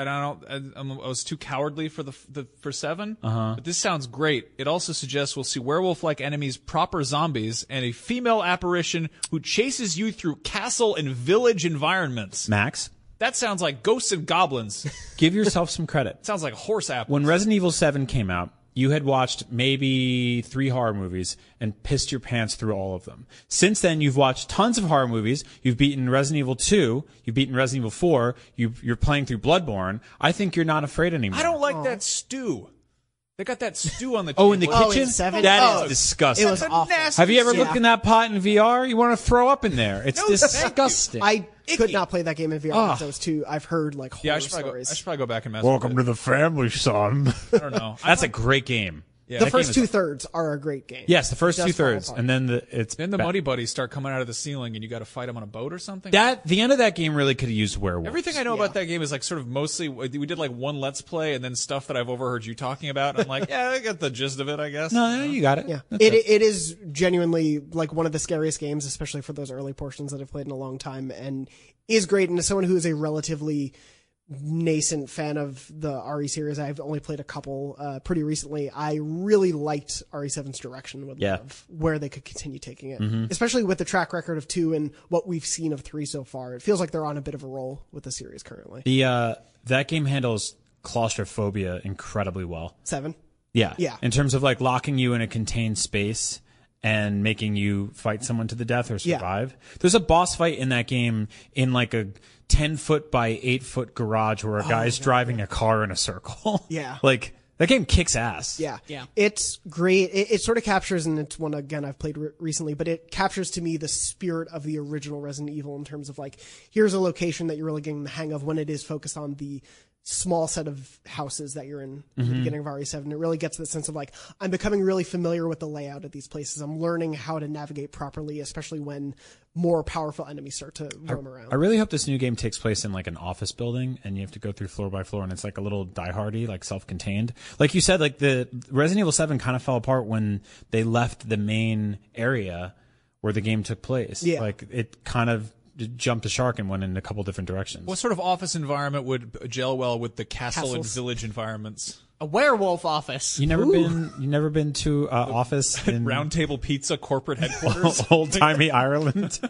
was too cowardly for for 7. But this sounds great. It also suggests we'll see werewolf-like enemies, proper zombies, and a female apparition who chases you through castle and village environments. Max, that sounds like Ghosts and Goblins. Give yourself some credit. It sounds like horse apples. When Resident Evil 7 came out, you had watched maybe 3 horror movies and pissed your pants through all of them. Since then, you've watched tons of horror movies. You've beaten Resident Evil 2. You've beaten Resident Evil 4. You're playing through Bloodborne. I think you're not afraid anymore. I don't like that stew. They got that stew on the Oh, in the kitchen? in 7? That is disgusting. It was awful. Have you ever looked in that pot in VR? You want to throw up in there. It's disgusting. I could not play that game in VR because I've heard horror stories. I should probably go back and mess Welcome with to the family, son. I don't know. That's a great game. Yeah, the first 2/3 are a great game. Yes, the first 2/3, and then the Muddy Buddies start coming out of the ceiling, and you got to fight them on a boat or something. The end of that game really could have used werewolves. Everything I know about that game is sort of mostly we did one Let's Play, and then stuff that I've overheard you talking about. And I'm like, yeah, I got the gist of it, I guess. No, you got it. Yeah, it is genuinely one of the scariest games, especially for those early portions that I've played in a long time, and is great. And as someone who is a relatively nascent fan of the RE series, I've only played a couple pretty recently. I really liked RE7's direction, would love where they could continue taking it, especially with the track record of 2 and what we've seen of 3 so far. It feels like they're on a bit of a roll with the series currently. That game handles claustrophobia incredibly well. 7? Yeah. In terms of locking you in a contained space and making you fight someone to the death or survive. Yeah. There's a boss fight in that game in a 10-foot by 8-foot garage where a guy's driving a car in a circle. Yeah. That game kicks ass. Yeah. It's great. It sort of captures, and it's one, again, I've played recently, but it captures to me the spirit of the original Resident Evil in terms of here's a location that you're really getting the hang of when it is focused on the small set of houses that you're in the beginning of RE7. It really gets the sense of I'm becoming really familiar with the layout of these places. I'm learning how to navigate properly, especially when more powerful enemies start to roam around. I really hope this new game takes place in an office building and you have to go through floor by floor and it's a little Die Hardy, self-contained. Like you said, the Resident Evil 7 kind of fell apart when they left the main area where the game took place. Yeah. It kind of jumped the shark and went in a couple different directions. What sort of office environment would gel well with the castle and village environments? A werewolf office. You never been to office in Round Table Pizza corporate headquarters, old timey Ireland.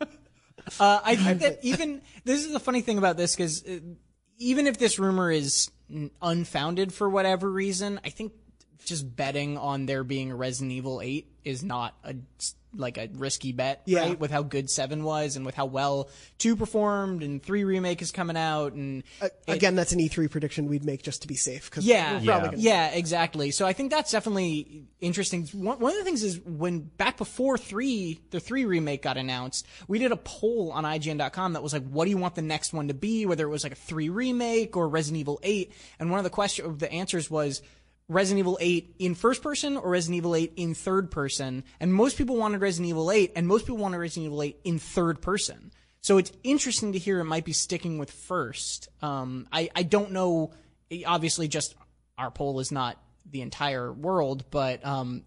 I think that this is the funny thing about this, because even if this rumor is unfounded for whatever reason, I think just betting on there being a Resident Evil 8 is not a risky bet, right? With how good 7 was and with how well 2 performed and 3 remake is coming out, and again, that's an E3 prediction we'd make just to be safe. Exactly. So I think that's definitely interesting. One of the things is when back before the 3 remake got announced, we did a poll on IGN.com that was what do you want the next one to be? Whether it was a 3 remake or Resident Evil 8, and one of the answers was Resident Evil 8 in first person or Resident Evil 8 in third person. And most people wanted Resident Evil 8, and most people wanted Resident Evil 8 in third person. So it's interesting to hear it might be sticking with first. I don't know. Obviously, just our poll is not the entire world, but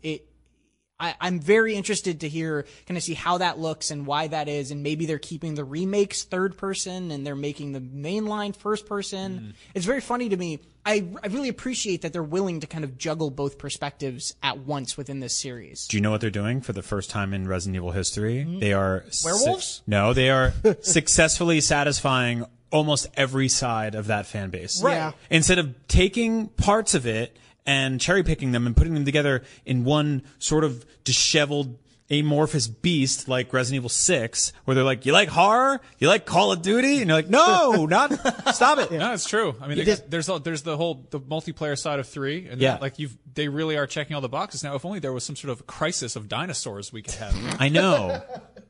I'm very interested to hear, see how that looks and why that is, and maybe they're keeping the remakes third person and they're making the mainline first person. It's very funny to me. I really appreciate that they're willing to kind of juggle both perspectives at once within this series. Do you know what they're doing for the first time in Resident Evil history? They are werewolves? No, they are successfully satisfying almost every side of that fan base. Right. Yeah. Instead of taking parts of it and cherry picking them and putting them together in one sort of disheveled amorphous beast like Resident Evil 6, where they're like, you like horror? You like Call of Duty? And you're like, no, stop it. No, it's true. I mean, there's the multiplayer side of 3, and they really are checking all the boxes now. If only there was some sort of crisis of dinosaurs we could have. I know.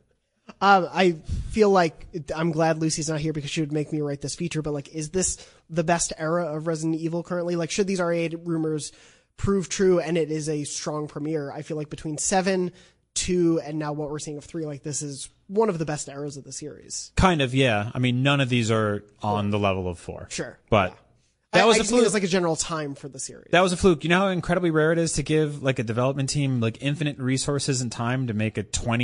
I feel like I'm glad Lucy's not here because she would make me write this feature, but like, is this the best era of Resident Evil currently? Like, should these RA rumors prove true and it is a strong premiere, I feel like between 7, 2, and now what we're seeing of 3, like this is one of the best eras of the series. Kind of, yeah. I mean, none of these are on the level of 4. Sure. But that was a fluke. It's like a general time for the series. That was a fluke. You know how incredibly rare it is to give like a development team like infinite resources and time to make a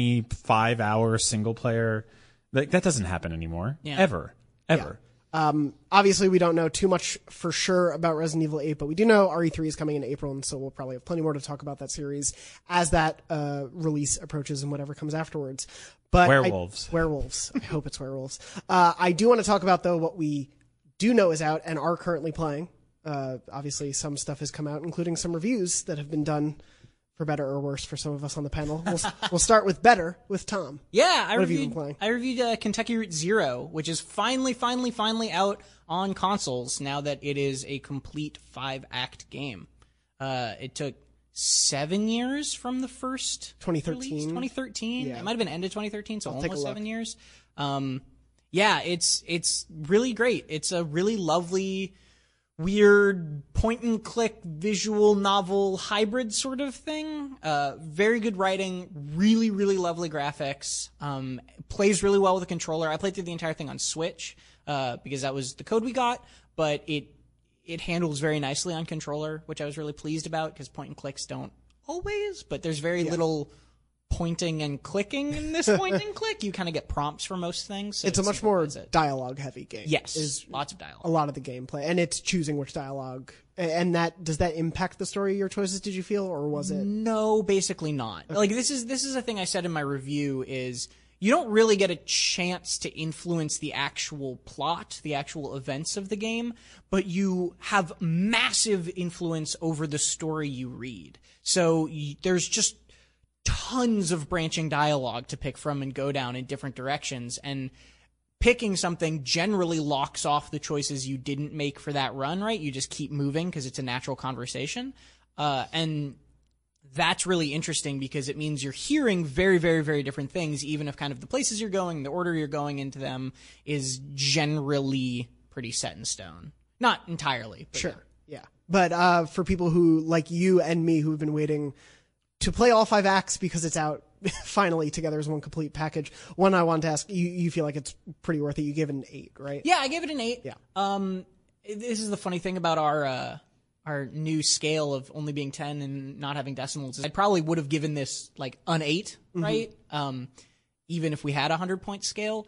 25-hour single player? Like that doesn't happen anymore. Yeah. Ever. Yeah. Obviously, we don't know too much for sure about Resident Evil 8, but we do know RE3 is coming in April, and so we'll probably have plenty more to talk about that series as that release approaches and whatever comes afterwards. But werewolves. I hope it's werewolves. I do want to talk about, though, what we do know is out and are currently playing. Obviously, some stuff has come out, including some reviews that have been done for better or worse for some of us on the panel. We'll start with better with Tom. Yeah, what have you been playing? I reviewed Kentucky Route Zero, which is finally out on consoles now that it is a complete 5-act game. It took 7 years from the first 2013. Release, 2013. Yeah. It might have been end of 2013, so I'll almost 7 years. Yeah, it's really great. It's a really lovely, weird point-and-click visual novel hybrid sort of thing. Very good writing, really, really lovely graphics. Plays really well with a controller. I played through the entire thing on Switch because that was the code we got, but it handles very nicely on controller, which I was really pleased about because point-and-clicks don't always, but there's very little pointing and clicking in this point and click. You kind of get prompts for most things. So it's a much more dialogue heavy game. Yes, lots of dialogue. A lot of the gameplay, and it's choosing which dialogue. And does that impact the story, your choices, did you feel, or was it? No, basically not. Okay. Like this is a thing I said in my review is you don't really get a chance to influence the actual plot, the actual events of the game, but you have massive influence over the story you read. So there's just tons of branching dialogue to pick from and go down in different directions, and picking something generally locks off the choices you didn't make for that run, right? You just keep moving because it's a natural conversation. And that's really interesting because it means you're hearing very, very, very different things, even if kind of the places you're going, the order you're going into them is generally pretty set in stone. Not entirely, but sure. Yeah. But for people who, like you and me, who've been waiting to play all 5 acts because it's out finally together as one complete package. One I wanted to ask, you feel like it's pretty worth it. You give it an 8, right? Yeah, I gave it an 8. Yeah. This is the funny thing about our new scale of only being 10 and not having decimals. I probably would have given this like an 8, right? Even if we had a 100-point scale.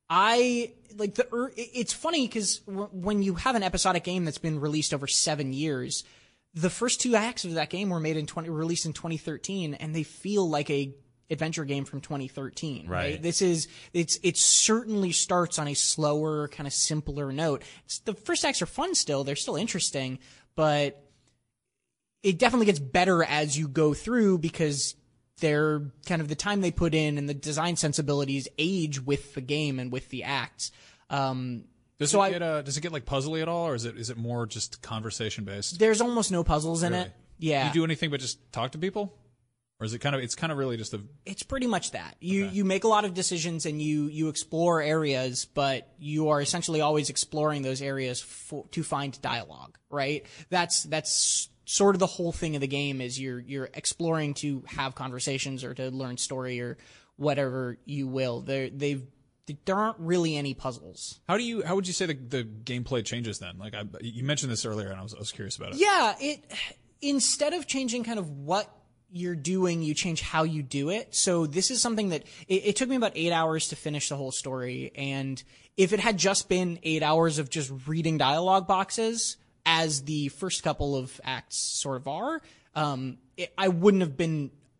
It's funny because when you have an episodic game that's been released over 7 years, the first 2 acts of that game were released in 2013, and they feel like a adventure game from 2013. Right? It certainly starts on a slower, kind of simpler note. The first acts are fun still; they're still interesting, but it definitely gets better as you go through because they're kind of the time they put in and the design sensibilities age with the game and with the acts. Does it get like puzzly at all, or is it more just conversation based? There's almost no puzzles in it. Yeah. You do anything but just talk to people, or is it it's kind of really just It's pretty much that. You make a lot of decisions and you explore areas, but you are essentially always exploring those areas to find dialogue, right? That's sort of the whole thing of the game is you're exploring to have conversations or to learn story or whatever you will. There aren't really any puzzles. How would you say the gameplay changes then? Like you mentioned this earlier, and I was curious about it. Yeah, instead of changing kind of what you're doing, you change how you do it. So this is something that it took me about 8 hours to finish the whole story, and if it had just been 8 hours of just reading dialogue boxes, as the first couple of acts sort of are, I wouldn't have been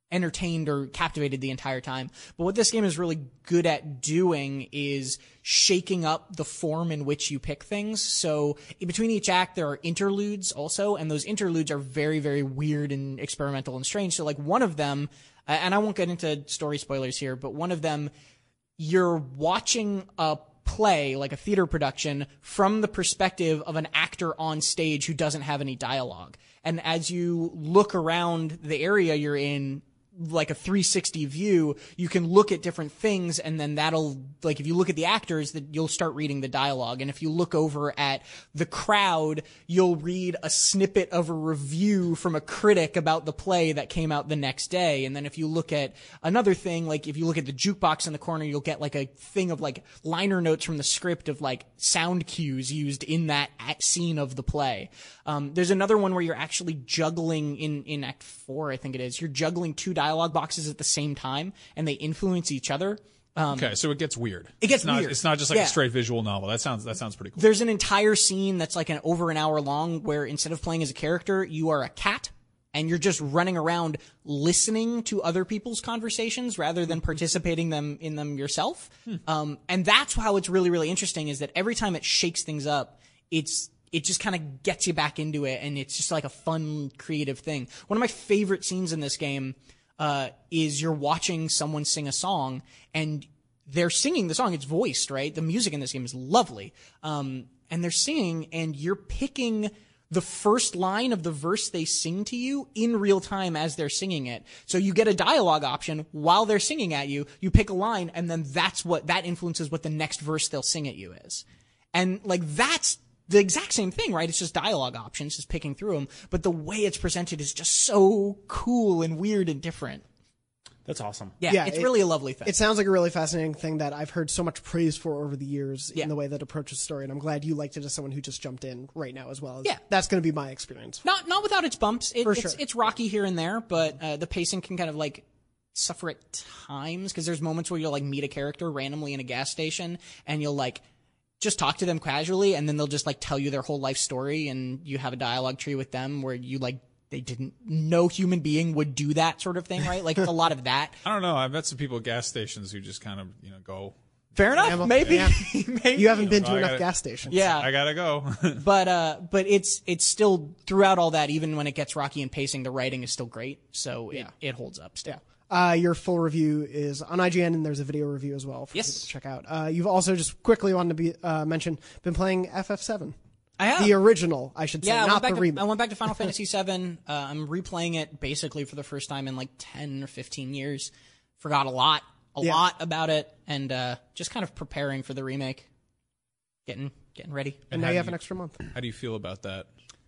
entertained or captivated the entire time. But what this game is really good at doing is shaking up the form in which you pick things. So in between each act, there are interludes also, and those interludes are very, very weird and experimental and strange. So like one of them, and I won't get into story spoilers here, but one of them, you're watching a play, like a theater production, from the perspective of an actor on stage who doesn't have any dialogue. And as you look around the area you're in, like a 360 view, you can look at different things, and then that'll, like, if you look at the actors, that you'll start reading the dialogue. And if you look over at the crowd, you'll read a snippet of a review from a critic about the play that came out the next day. And then if you look at another thing, like if you look at the jukebox in the corner, you'll get like a thing of like liner notes from the script of like sound cues used in that scene of the play. There's another one where you're actually juggling in Act 4, I think it is. You're juggling two dialogue boxes at the same time, and they influence each other. Okay, so it gets weird. It gets weird. It's not just like a straight visual novel. That sounds pretty cool. There's an entire scene that's like over an hour long where instead of playing as a character, you are a cat, and you're just running around listening to other people's conversations rather than participating in them yourself. And that's how it's really, really interesting, is that every time it shakes things up, it just kind of gets you back into it, and it's just like a fun, creative thing. One of my favorite scenes in this game is you're watching someone sing a song, and they're singing the song. It's voiced, right? The music in this game is lovely. And they're singing, and you're picking the first line of the verse they sing to you in real time as they're singing it. So you get a dialogue option while they're singing at you. You pick a line, and then that influences what the next verse they'll sing at you is. And like that's the exact same thing, right? It's just dialogue options, just picking through them. But the way it's presented is just so cool and weird and different. That's awesome. Yeah, it's really a lovely thing. It sounds like a really fascinating thing that I've heard so much praise for over the years in the way that it approaches the story. And I'm glad you liked it as someone who just jumped in right now as well. That's going to be my experience. Not without its bumps. For sure. It's rocky here and there, but the pacing can kind of like suffer at times, because there's moments where you'll like meet a character randomly in a gas station, and you'll like just talk to them casually, and then they'll just like tell you their whole life story, and you have a dialogue tree with them where you like, no human being would do that sort of thing, right? Like a lot of that. I don't know. I've met some people at gas stations who just kind of, go. Fair enough. Maybe. Maybe. You haven't been to enough gas stations. Yeah. I gotta go. But it's still, throughout all that, even when it gets rocky in pacing, the writing is still great. So it holds up still. Your full review is on IGN, and there's a video review as well for people to check out. You've also, just quickly wanted to mention, been playing FF7. I have. The original, I should say, not the remake. I went back to Final Fantasy VII. I'm replaying it basically for the first time in like 10 or 15 years. Forgot a lot about it, and just kind of preparing for the remake. Getting ready. And now you have an extra month. How do you feel about that?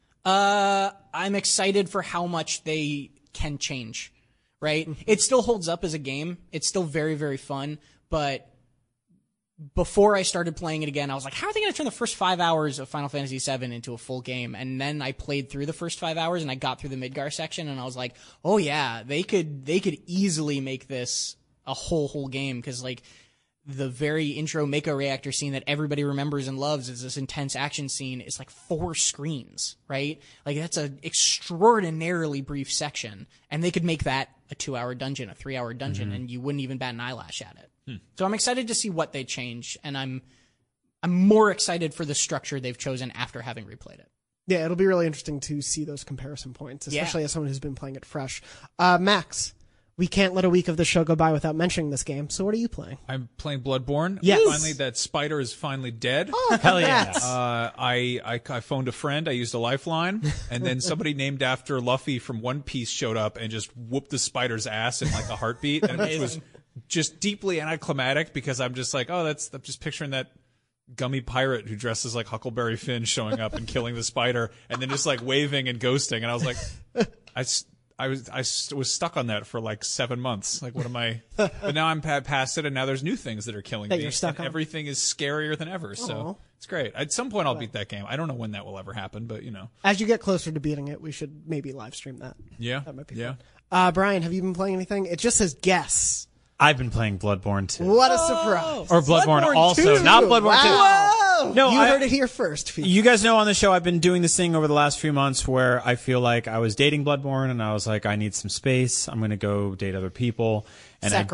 I'm excited for how much they can change, right? It still holds up as a game. It's still very, very fun, but before I started playing it again, I was like, how are they going to turn the first 5 hours of Final Fantasy VII into a full game? And then I played through the first 5 hours, and I got through the Midgar section, and I was like, oh yeah, they could easily make this a whole game, because like the very intro Mako Reactor scene that everybody remembers and loves is this intense action scene. It's like 4 screens, right? Like that's an extraordinarily brief section, and they could make that a 2-hour dungeon, a 3-hour dungeon, and you wouldn't even bat an eyelash at it. So I'm excited to see what they change, and I'm more excited for the structure they've chosen after having replayed it. Yeah, it'll be really interesting to see those comparison points, especially as someone who's been playing it fresh. Max, we can't let a week of the show go by without mentioning this game. So what are you playing? I'm playing Bloodborne. Yes. Finally, that spider is finally dead. Oh, hell yeah. I phoned a friend. I used a lifeline, and then somebody named after Luffy from One Piece showed up and just whooped the spider's ass in like a heartbeat, and which was just deeply anticlimactic, because I'm just like, I'm just picturing that gummy pirate who dresses like Huckleberry Finn showing up and killing the spider, and then just like waving and ghosting, and I was like, I was stuck on that for like 7 months. Like, what am I? But now I'm past it, and now there's new things that are killing me. You're stuck on. Everything is scarier than ever. So it's great. At some point, I'll beat that game. I don't know when that will ever happen, but as you get closer to beating it, we should maybe live stream that. Yeah, that might be fun. Brian, have you been playing anything? It just says guess. I've been playing Bloodborne 2. What a surprise. Or Bloodborne also, 2. not Bloodborne 2. Wow. No, you heard it here first. Pete. You guys know on the show I've been doing this thing over the last few months where I feel like I was dating Bloodborne and I was like, I need some space. I'm going to go date other people. And Sekiro I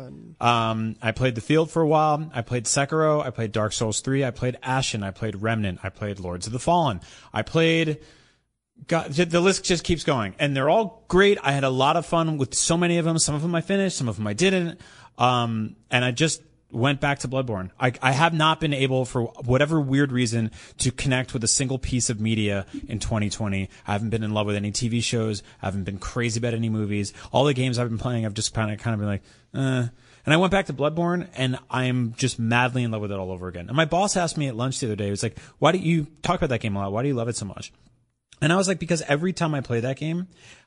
did. I played The Field for a while. I played Sekiro. I played Dark Souls 3. I played Ashen. I played Remnant. I played Lords of the Fallen. I played... God, the list just keeps going. And they're all great. I had a lot of fun with so many of them. Some of them I finished. Some of them I didn't. And I just went back to Bloodborne. I have not been able, for whatever weird reason, to connect with a single piece of media in 2020. I haven't been in love with any TV shows. I haven't been crazy about any movies. All the games I've been playing, I've just kind of been like, And I went back to Bloodborne, and I'm just madly in love with it all over again. And my boss asked me at lunch the other day, he was like, why do you talk about that game a lot? Why do you love it so much? And I was like, because every time I play that game,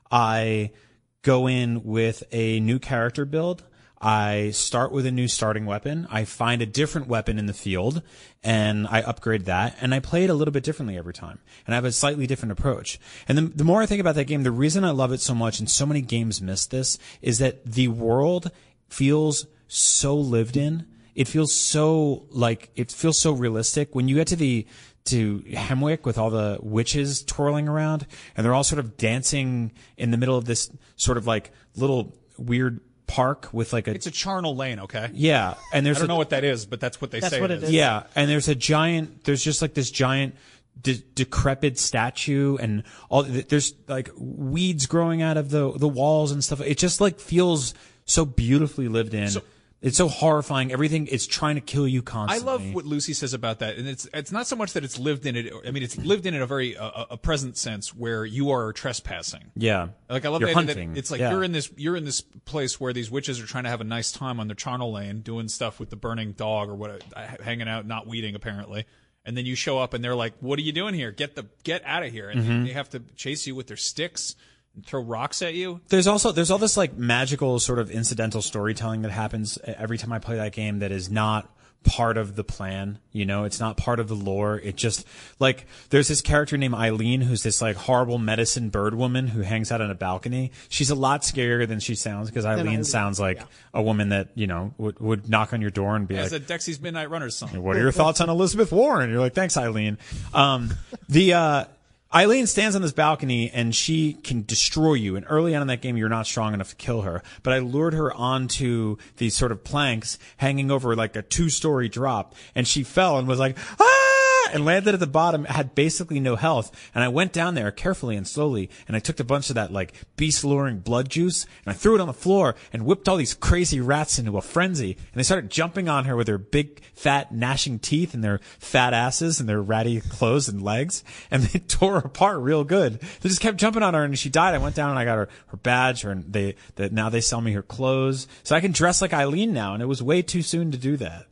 I go in with a new character build. I start with a new starting weapon. I find a different weapon in the field and I upgrade that, and I play it a little bit differently every time. And I have a slightly different approach. And the more I think about that game, the reason I love it so much, and so many games miss this, is that the world feels so lived in. It feels so realistic. When you get to Hemwick with all the witches twirling around, and they're all sort of dancing in the middle of this sort of like little weird park with like It's a charnel lane, okay? Yeah. And there's I don't know what that is, but that's what they say. That's what it is. Yeah. And there's just like this giant decrepit statue, and there's like weeds growing out of the walls and stuff. It just like feels so beautifully lived in. It's so horrifying. Everything is trying to kill you constantly. I love what Lucy says about that, and it's not so much that it's lived in it. I mean, it's lived in a very a present sense where you are trespassing. Yeah, like I love you're that hunting. It's like you're in this place where these witches are trying to have a nice time on their charnel lane, doing stuff with the burning dog or what, hanging out, not weeding apparently. And then you show up and they're like, "What are you doing here? Get out of here!" And they have to chase you with their sticks. Throw rocks at you. There's all this like magical sort of incidental storytelling that happens every time I play that game that is not part of the plan. You know, it's not part of the lore. It just like there's this character named Eileen who's this like horrible medicine bird woman who hangs out on a balcony. She's a lot scarier than she sounds, because Eileen sounds like a woman that, you know, would knock on your door and be like, "As a Dexy's Midnight Runners song. What are your thoughts on Elizabeth Warren?" You're like, "Thanks, Eileen." Eileen stands on this balcony and she can destroy you. And early on in that game, you're not strong enough to kill her. But I lured her onto these sort of planks hanging over like a 2-story drop. And she fell and was like, "Ah!" and landed at the bottom, had basically no health. And I went down there carefully and slowly, and I took a bunch of that like beast luring blood juice, and I threw it on the floor and whipped all these crazy rats into a frenzy. And they started jumping on her with their big, fat, gnashing teeth and their fat asses and their ratty clothes and legs. And they tore her apart real good. They just kept jumping on her, and she died. I went down and I got her badge, and now they sell me her clothes. So I can dress like Eileen now, and it was way too soon to do that.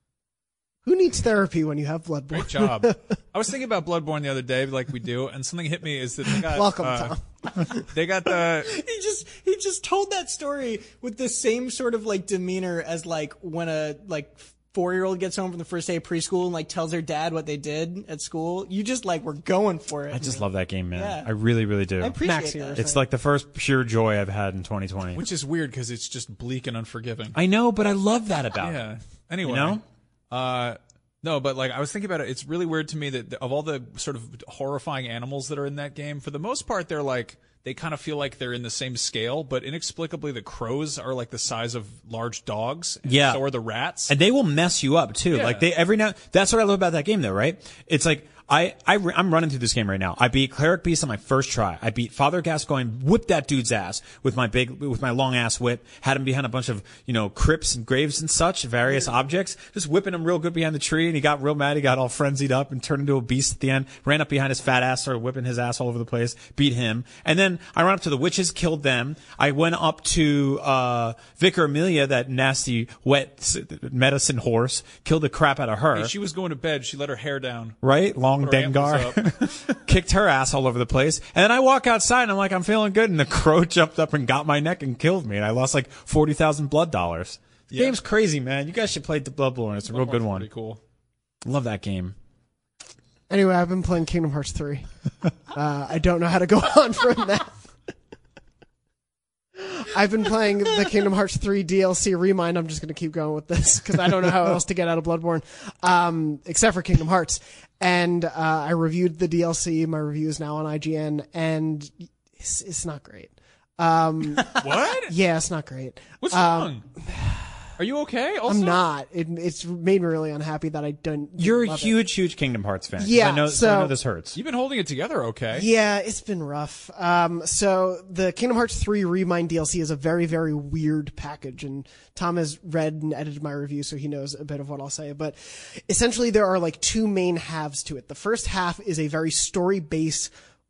Who needs therapy when you have Bloodborne? Great job. I was thinking about Bloodborne the other day, like we do, and something hit me is that they got welcome, Tom. They got the. He just told that story with the same sort of like demeanor as like when a like 4-year-old gets home from the first day of preschool and like tells her dad what they did at school. You just like were going for it. I just love that game, man. Yeah. I really, really do. I appreciate that. It's like the first pure joy I've had in 2020. Which is weird because it's just bleak and unforgiving. I know, but I love that about it. Yeah. Anyway. You know? No, but like I was thinking about it, it's really weird to me that of all the sort of horrifying animals that are in that game, for the most part, they kind of feel like they're in the same scale, but inexplicably the crows are like the size of large dogs. And yeah. So are the rats. And they will mess you up too. Yeah. Like that's what I love about that game though, right? It's like, I'm running through this game right now. I beat Cleric Beast on my first try. I beat Father Gascoigne, whipped that dude's ass with my long ass whip, had him behind a bunch of, crypts and graves and such, various objects, just whipping him real good behind the tree, and he got real mad. He got all frenzied up and turned into a beast at the end, ran up behind his fat ass, started whipping his ass all over the place, beat him. And then I ran up to the witches, killed them. I went up to, Vicar Amelia, that nasty wet medicine horse, killed the crap out of her. Hey, she was going to bed. She let her hair down. Right? Long Dengar. Kicked her ass all over the place. And then I walk outside and I'm like, I'm feeling good. And the crow jumped up and got my neck and killed me. And I lost like 40,000 blood dollars. The game's crazy, man. You guys should play the Bloodborne. It's a real good one. Pretty cool. Love that game. Anyway, I've been playing Kingdom Hearts 3. I don't know how to go on from that. I've been playing the Kingdom Hearts 3 DLC Remind. I'm just going to keep going with this because I don't know how else to get out of Bloodborne, except for Kingdom Hearts. And I reviewed the DLC. My review is now on IGN, and it's not great. What? Yeah, it's not great. What's wrong? Are you okay? Also? I'm not. It's made me really unhappy that I don't. You're a huge Kingdom Hearts fan. Yeah, I know this hurts. You've been holding it together, okay? Yeah, it's been rough. So the Kingdom Hearts 3 Remind DLC is a very, very weird package, and Tom has read and edited my review, so he knows a bit of what I'll say. But essentially, there are like two main halves to it. The first half is a very story-based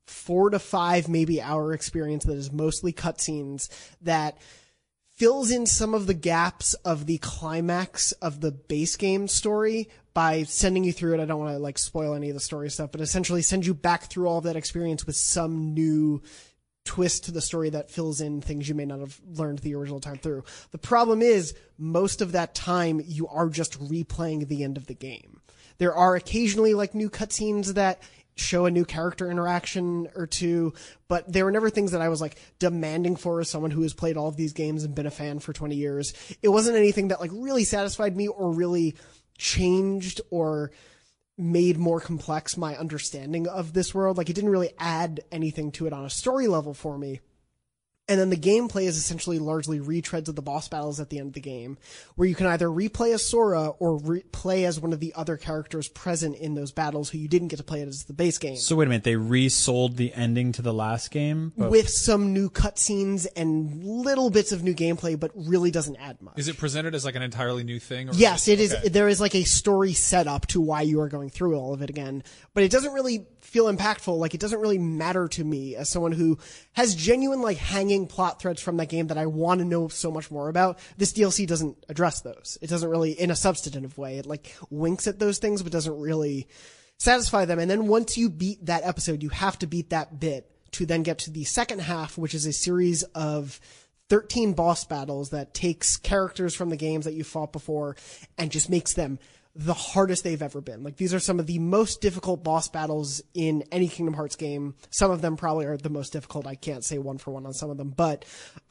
4 to 5 maybe hour experience that is mostly cutscenes that fills in some of the gaps of the climax of the base game story by sending you through it. I don't want to like spoil any of the story stuff, but essentially send you back through all of that experience with some new twist to the story that fills in things you may not have learned the original time through. The problem is most of that time you are just replaying the end of the game. There are occasionally like new cutscenes that show a new character interaction or two, but they were never things that I was like demanding for as someone who has played all of these games and been a fan for 20 years. It wasn't anything that like really satisfied me or really changed or made more complex my understanding of this world. Like it didn't really add anything to it on a story level for me. And then the gameplay is essentially largely retreads of the boss battles at the end of the game, where you can either replay as Sora or play as one of the other characters present in those battles who you didn't get to play as the base game. So wait a minute, they resold the ending to the last game? With some new cutscenes and little bits of new gameplay, but really doesn't add much. Is it presented as like an entirely new thing? Or yes, it is. There is like a story set up to why you are going through all of it again, but it doesn't really feel impactful. Like it doesn't really matter to me as someone who has genuine like hanging plot threads from that game that I want to know so much more about. This DLC doesn't address those. It doesn't really, in a substantive way, it like winks at those things, but doesn't really satisfy them. And then once you beat that episode, you have to beat that bit to then get to the second half, which is a series of 13 boss battles that takes characters from the games that you fought before and just makes them the hardest they've ever been. Like these are some of the most difficult boss battles in any Kingdom Hearts game. Some of them probably are the most difficult. I can't say one for one on some of them, but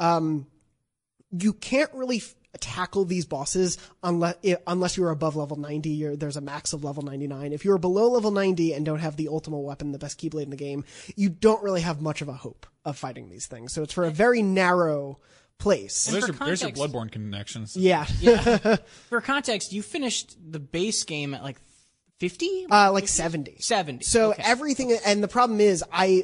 you can't really tackle these bosses unless you're above level 90. There's a max of level 99. If you're below level 90 and don't have the ultimate weapon, the best Keyblade in the game, you don't really have much of a hope of fighting these things. So it's for a very narrow place. Well, there's your Bloodborne connections. Yeah. For context, you finished the base game at like 50? Like 70. 70. So okay. Everything, and the problem is I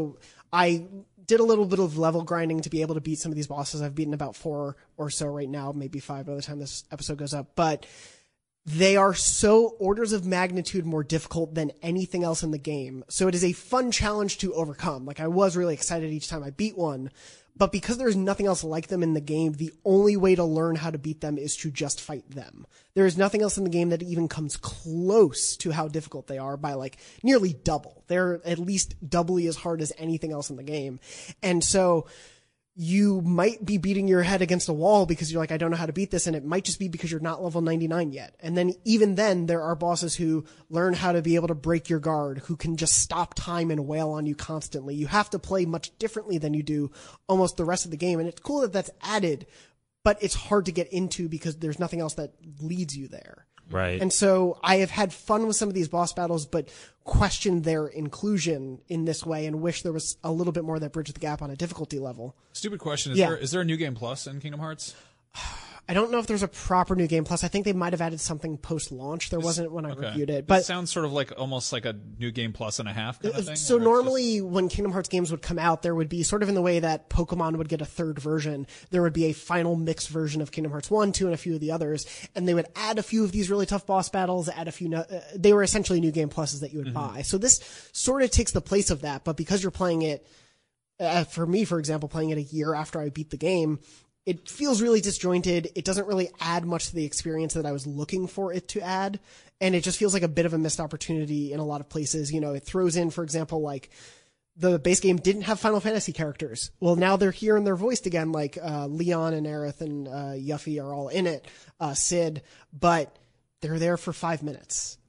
did a little bit of level grinding to be able to beat some of these bosses. I've beaten about 4 or so right now, maybe 5 by the time this episode goes up, but they are so orders of magnitude more difficult than anything else in the game. So it is a fun challenge to overcome. Like I was really excited each time I beat one. But because there's nothing else like them in the game, the only way to learn how to beat them is to just fight them. There is nothing else in the game that even comes close to how difficult they are by like nearly double. They're at least doubly as hard as anything else in the game. And so you might be beating your head against a wall because you're like, I don't know how to beat this. And it might just be because you're not level 99 yet. And then even then there are bosses who learn how to be able to break your guard, who can just stop time and wail on you constantly. You have to play much differently than you do almost the rest of the game. And it's cool that that's added, but it's hard to get into because there's nothing else that leads you there. Right. And so I have had fun with some of these boss battles, but questioned their inclusion in this way and wish there was a little bit more that bridged the gap on a difficulty level. Stupid question. Yeah. Is there a New Game Plus in Kingdom Hearts? I don't know if there's a proper New Game Plus. I think they might have added something post-launch. There wasn't when I reviewed it. But it sounds sort of like almost like a New Game Plus and a half kind of thing. So normally when Kingdom Hearts games would come out, there would be sort of in the way that Pokemon would get a third version, there would be a final mixed version of Kingdom Hearts 1, 2, and a few of the others. And they would add a few of these really tough boss battles, add a few, they were essentially New Game Pluses that you would buy. So this sort of takes the place of that. But because you're playing it, for me, for example, playing it a year after I beat the game, it feels really disjointed. It doesn't really add much to the experience that I was looking for it to add. And it just feels like a bit of a missed opportunity in a lot of places. You know, it throws in, for example, like the base game didn't have Final Fantasy characters. Well, now they're here and they're voiced again, like Leon and Aerith and Yuffie are all in it, Sid, but they're there for 5 minutes.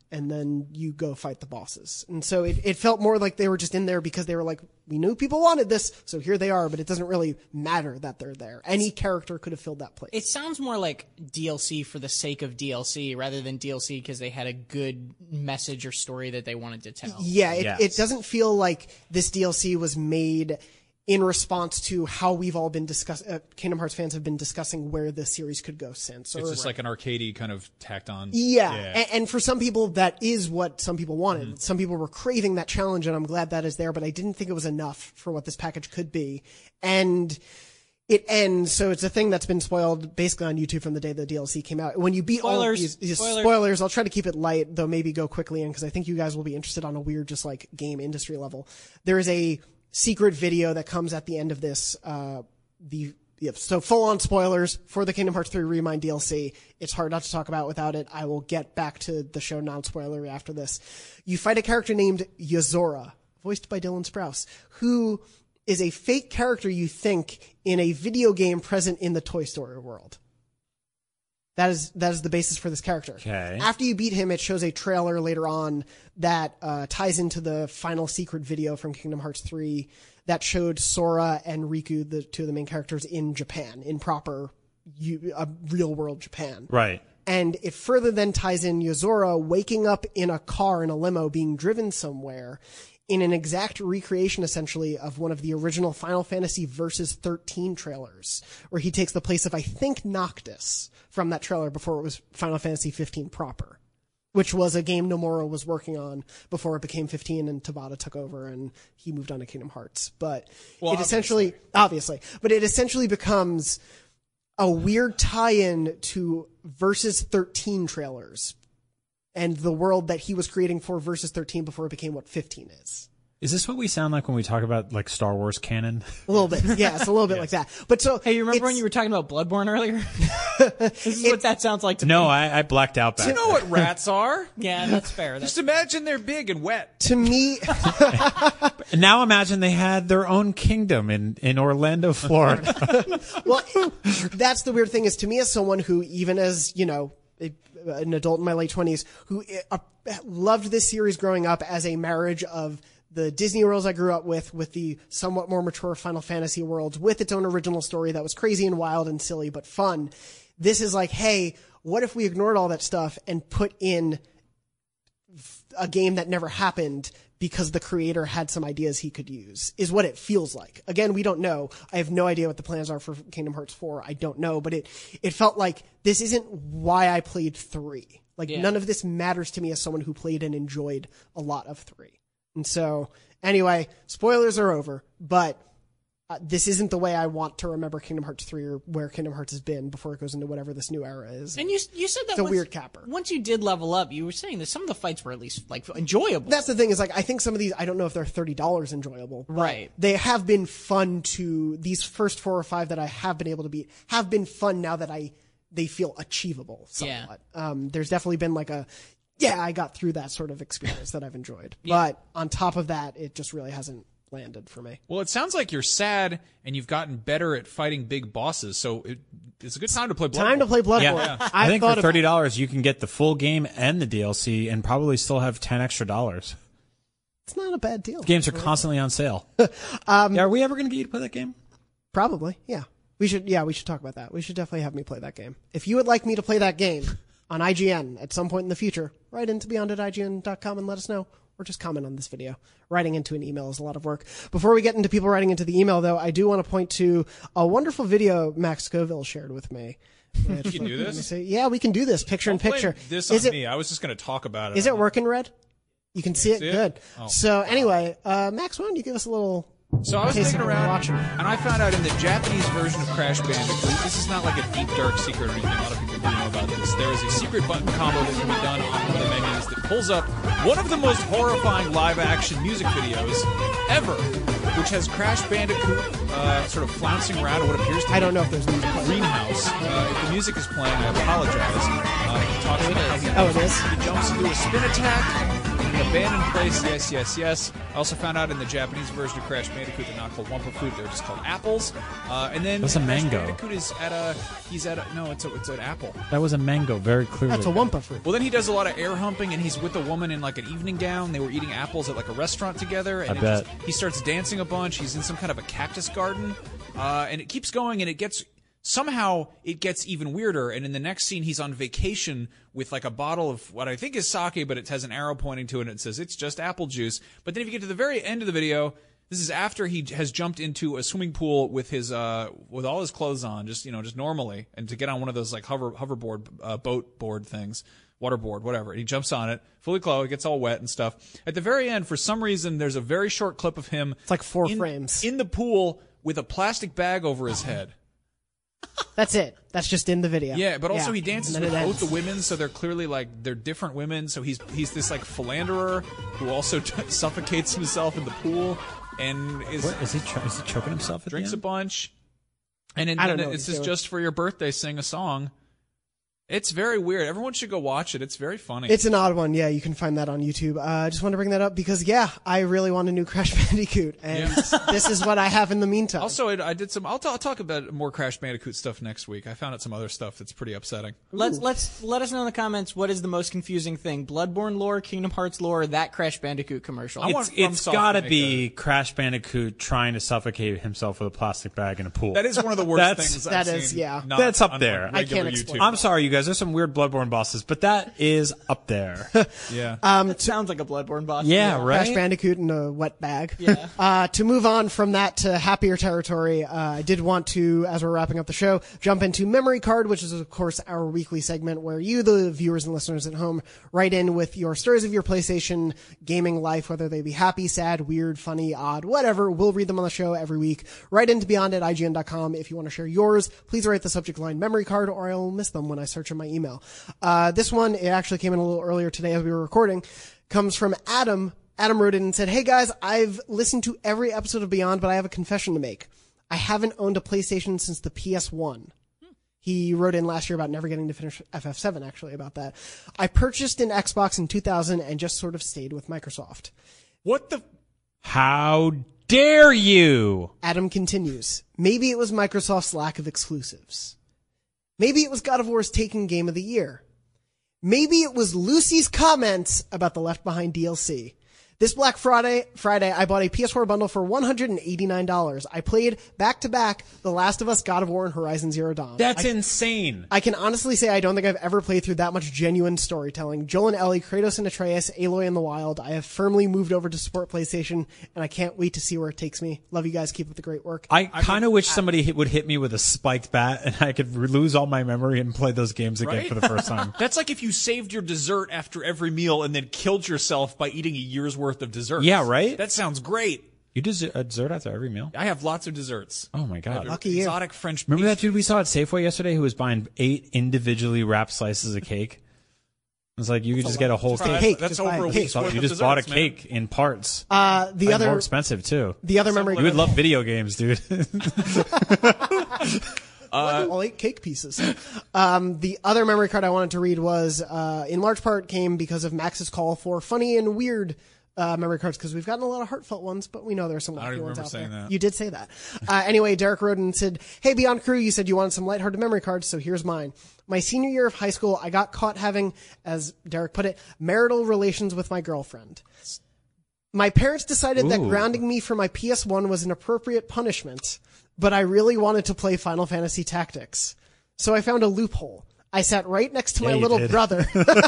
and then you go fight the bosses. And so it felt more like they were just in there because they were like, we knew people wanted this, so here they are, but it doesn't really matter that they're there. Any character could have filled that place. It sounds more like DLC for the sake of DLC rather than DLC because they had a good message or story that they wanted to tell. Yeah, it doesn't feel like this DLC was made in response to how we've all been Kingdom Hearts fans have been discussing where the series could go since. It's just like an arcadey kind of tacked on. Yeah. And for some people, that is what some people wanted. Mm-hmm. Some people were craving that challenge, and I'm glad that is there, but I didn't think it was enough for what this package could be. And it ends, so it's a thing that's been spoiled basically on YouTube from the day the DLC came out. When you beat all of these spoilers, I'll try to keep it light, though maybe go quickly in, because I think you guys will be interested on a weird, just like game industry level. There is a secret video that comes at the end of this, so full on spoilers for the Kingdom Hearts 3 Remind DLC. It's hard not to talk about without it. I will get back to the show non-spoilery after this. You fight a character named Yozora, voiced by Dylan Sprouse, who is a fake character you think in a video game present in the Toy Story world. That is the basis for this character. Okay. After you beat him, it shows a trailer later on that ties into the final secret video from Kingdom Hearts 3 that showed Sora and Riku, the two of the main characters, in Japan, in proper real world Japan. Right. And it further then ties in Yozora waking up in a car in a limo being driven somewhere in an exact recreation, essentially, of one of the original Final Fantasy Versus 13 trailers, where he takes the place of, I think, Noctis from that trailer before it was Final Fantasy 15 proper, which was a game Nomura was working on before it became 15 and Tabata took over and he moved on to Kingdom Hearts. But it essentially becomes a weird tie-in to Versus 13 trailers and the world that he was creating for Versus 13 before it became what 15 is. Is this what we sound like when we talk about like Star Wars canon? A little bit. Yeah, it's a little bit like that. But so, hey, you remember when you were talking about Bloodborne earlier? This is what that sounds like to me. No, I blacked out back. You know what rats are? Yeah, that's fair. Just imagine they're big and wet. To me, now imagine they had their own kingdom in Orlando, Florida. Well, that's the weird thing is to me as someone who, even as, you know, an adult in my late 20s, who loved this series growing up as a marriage of the Disney worlds I grew up with the somewhat more mature Final Fantasy worlds with its own original story that was crazy and wild and silly but fun. This is like, hey, what if we ignored all that stuff and put in a game that never happened because the creator had some ideas he could use, is what it feels like. Again, we don't know. I have no idea what the plans are for Kingdom Hearts 4. I don't know, but it felt like this isn't why I played 3. Like, none of this matters to me as someone who played and enjoyed a lot of 3. And so, anyway, spoilers are over, but this isn't the way I want to remember Kingdom Hearts 3 or where Kingdom Hearts has been before it goes into whatever this new era is. And you said that it's a weird capper. Once you did level up, you were saying that some of the fights were at least like enjoyable. That's the thing is like I think some of these I don't know if they're $30 enjoyable. Right. They have been fun these first 4 or 5 that I have been able to beat have been fun now that they feel achievable somewhat. Yeah. There's definitely been like I got through that sort of experience that I've enjoyed. Yeah. But on top of that, it just really hasn't landed for me. Well, it sounds like you're sad and you've gotten better at fighting big bosses, so it's a good time to play Bloodborne. Yeah. I think for $30 you can get the full game and the DLC and probably still have $10 extra. It's not a bad deal. Games are constantly on sale. Are we ever going to get you to play that game? Probably, yeah. We should talk about that. We should definitely have me play that game. If you would like me to play that game on IGN at some point in the future, write into beyond@ign.com and let us know. Or just comment on this video. Writing into an email is a lot of work. Before we get into people writing into the email, though, I do want to point to a wonderful video Max Scoville shared with me. You can do this? Yeah, we can do this. Picture in picture. This on me. I was just going to talk about it. Is it working, Red? You can see it? Good. Oh. So anyway, Max, why don't you give us a little... So I was looking around, and I found out in the Japanese version of Crash Bandicoot, this is not like a deep, dark secret or anything. A lot of people do know about this. There is a secret button combo that can be done on one of the menus that pulls up one of the most horrifying live-action music videos ever, which has Crash Bandicoot sort of flouncing around in what appears to be I don't know if there's music a greenhouse. If the music is playing, I apologize. He talks about how he it is. He jumps into a spin attack. the abandoned place, yes. I also found out in the Japanese version of Crash Bandicoot, they're not called Wumpa fruit, they're just called apples. And then That's a mango. Crash Bandicoot is it's an apple. That was a mango, very clearly. That's a Wumpa fruit. Well, then he does a lot of air humping, and he's with a woman in like an evening gown. They were eating apples at like a restaurant together, and I bet. he starts dancing a bunch. He's in some kind of a cactus garden, and it keeps going, and it gets even weirder. And in the next scene, he's on vacation with like a bottle of what I think is sake, but it has an arrow pointing to it, and it says it's just apple juice. But then if you get to the very end of the video, this is after he has jumped into a swimming pool with his with all his clothes on, just normally, and to get on one of those like hoverboard boat board things, waterboard, whatever. And he jumps on it, fully clothed, gets all wet and stuff. At the very end, for some reason, there's a very short clip of him. It's like 4 frames in the pool with a plastic bag over his head. That's it. That's just in the video. Yeah, but also he dances with both ends. the women, so they're clearly they're different women. So he's this like philanderer who also suffocates himself in the pool and is he choking himself? Drinks a bunch, and it says just for your birthday, sing a song. It's very weird. Everyone should go watch it. It's very funny. It's an odd one. Yeah, you can find that on YouTube. I just want to bring that up because, I really want a new Crash Bandicoot, and this is what I have in the meantime. Also, I did some. I'll talk about more Crash Bandicoot stuff next week. I found out some other stuff that's pretty upsetting. Let us know in the comments what is the most confusing thing: Bloodborne lore, Kingdom Hearts lore, or that Crash Bandicoot commercial. It's got to be Crash Bandicoot trying to suffocate himself with a plastic bag in a pool. That is one of the worst things I've seen. That's up there. I can't explain. I'm sorry, you guys. There's some weird Bloodborne bosses, but that is up there. It sounds like a Bloodborne boss. Yeah, right. Crash Bandicoot in a wet bag. Yeah. To move on from that to happier territory, I did want to, as we're wrapping up the show, jump into Memory Card, which is, of course, our weekly segment where you, the viewers and listeners at home, write in with your stories of your PlayStation gaming life, whether they be happy, sad, weird, funny, odd, whatever. We'll read them on the show every week. Write into beyond@ign.com if you want to share yours. Please write the subject line Memory Card, or I will miss them when I search in my email. This one, it actually came in a little earlier today as we were recording, comes from Adam. Adam wrote in and said, "Hey guys, I've listened to every episode of Beyond, but I have a confession to make. I haven't owned a PlayStation since the PS1. He wrote in last year about never getting to finish FF7, actually, about that. I purchased an Xbox in 2000 and just sort of stayed with Microsoft. What the? How dare you? Adam continues, maybe it was Microsoft's lack of exclusives. Maybe it was God of War's Taken Game of the Year. Maybe it was Lucy's comments about the Left Behind DLC. This Black Friday, I bought a PS4 bundle for $189. I played back-to-back The Last of Us, God of War, and Horizon Zero Dawn. That's insane. I can honestly say I don't think I've ever played through that much genuine storytelling. Joel and Ellie, Kratos and Atreus, Aloy in the Wild. I have firmly moved over to support PlayStation, and I can't wait to see where it takes me. Love you guys. Keep up the great work. I kind of wish somebody would hit me with a spiked bat, and I could lose all my memory and play those games again for the first time. That's like if you saved your dessert after every meal and then killed yourself by eating a year's worth of desserts. Yeah, right? That sounds great. You do a dessert after every meal? I have lots of desserts. Oh my God. Lucky you. Exotic French Remember that dude we saw at Safeway yesterday who was buying 8 individually wrapped slices of cake? It's like you could just get a whole cake. That's over a week's worth You of just bought a desserts, cake in parts. The other more expensive too. The other memory. You would love video games, dude. All 8 cake pieces. The other memory card I wanted to read was, in large part came because of Max's call for funny and weird memory cards, because we've gotten a lot of heartfelt ones, but we know there's some wacky ones out there. That. You did say that. Anyway, Derek wrote and said, "Hey, Beyond Crew, you said you wanted some lighthearted memory cards, so here's mine. My senior year of high school, I got caught having, as Derek put it, marital relations with my girlfriend. My parents decided that grounding me for my PS1 was an appropriate punishment, but I really wanted to play Final Fantasy Tactics. So I found a loophole. I sat right next to my little brother."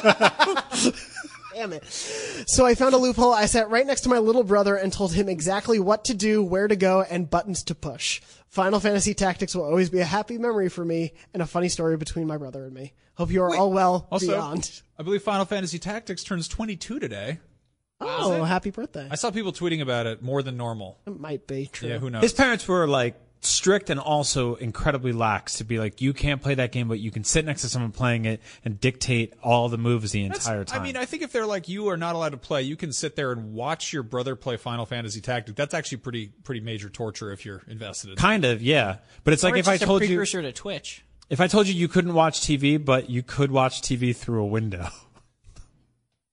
Damn it. So I found a loophole. I sat right next to my little brother and told him exactly what to do, where to go, and buttons to push. Final Fantasy Tactics will always be a happy memory for me and a funny story between my brother and me. Hope you are all well. Also, Beyond. I believe Final Fantasy Tactics turns 22 today. Oh, happy birthday. I saw people tweeting about it more than normal. It might be true. Yeah, who knows? His parents were like strict and also incredibly lax to be like, you can't play that game, but you can sit next to someone playing it and dictate all the moves the entire time. I mean, I think if they're like, you are not allowed to play, you can sit there and watch your brother play Final Fantasy Tactics. That's actually pretty major torture if you're invested in it. Kind of, yeah. But it's like if I told you, precursor to Twitch. If I told you couldn't watch TV, but you could watch TV through a window.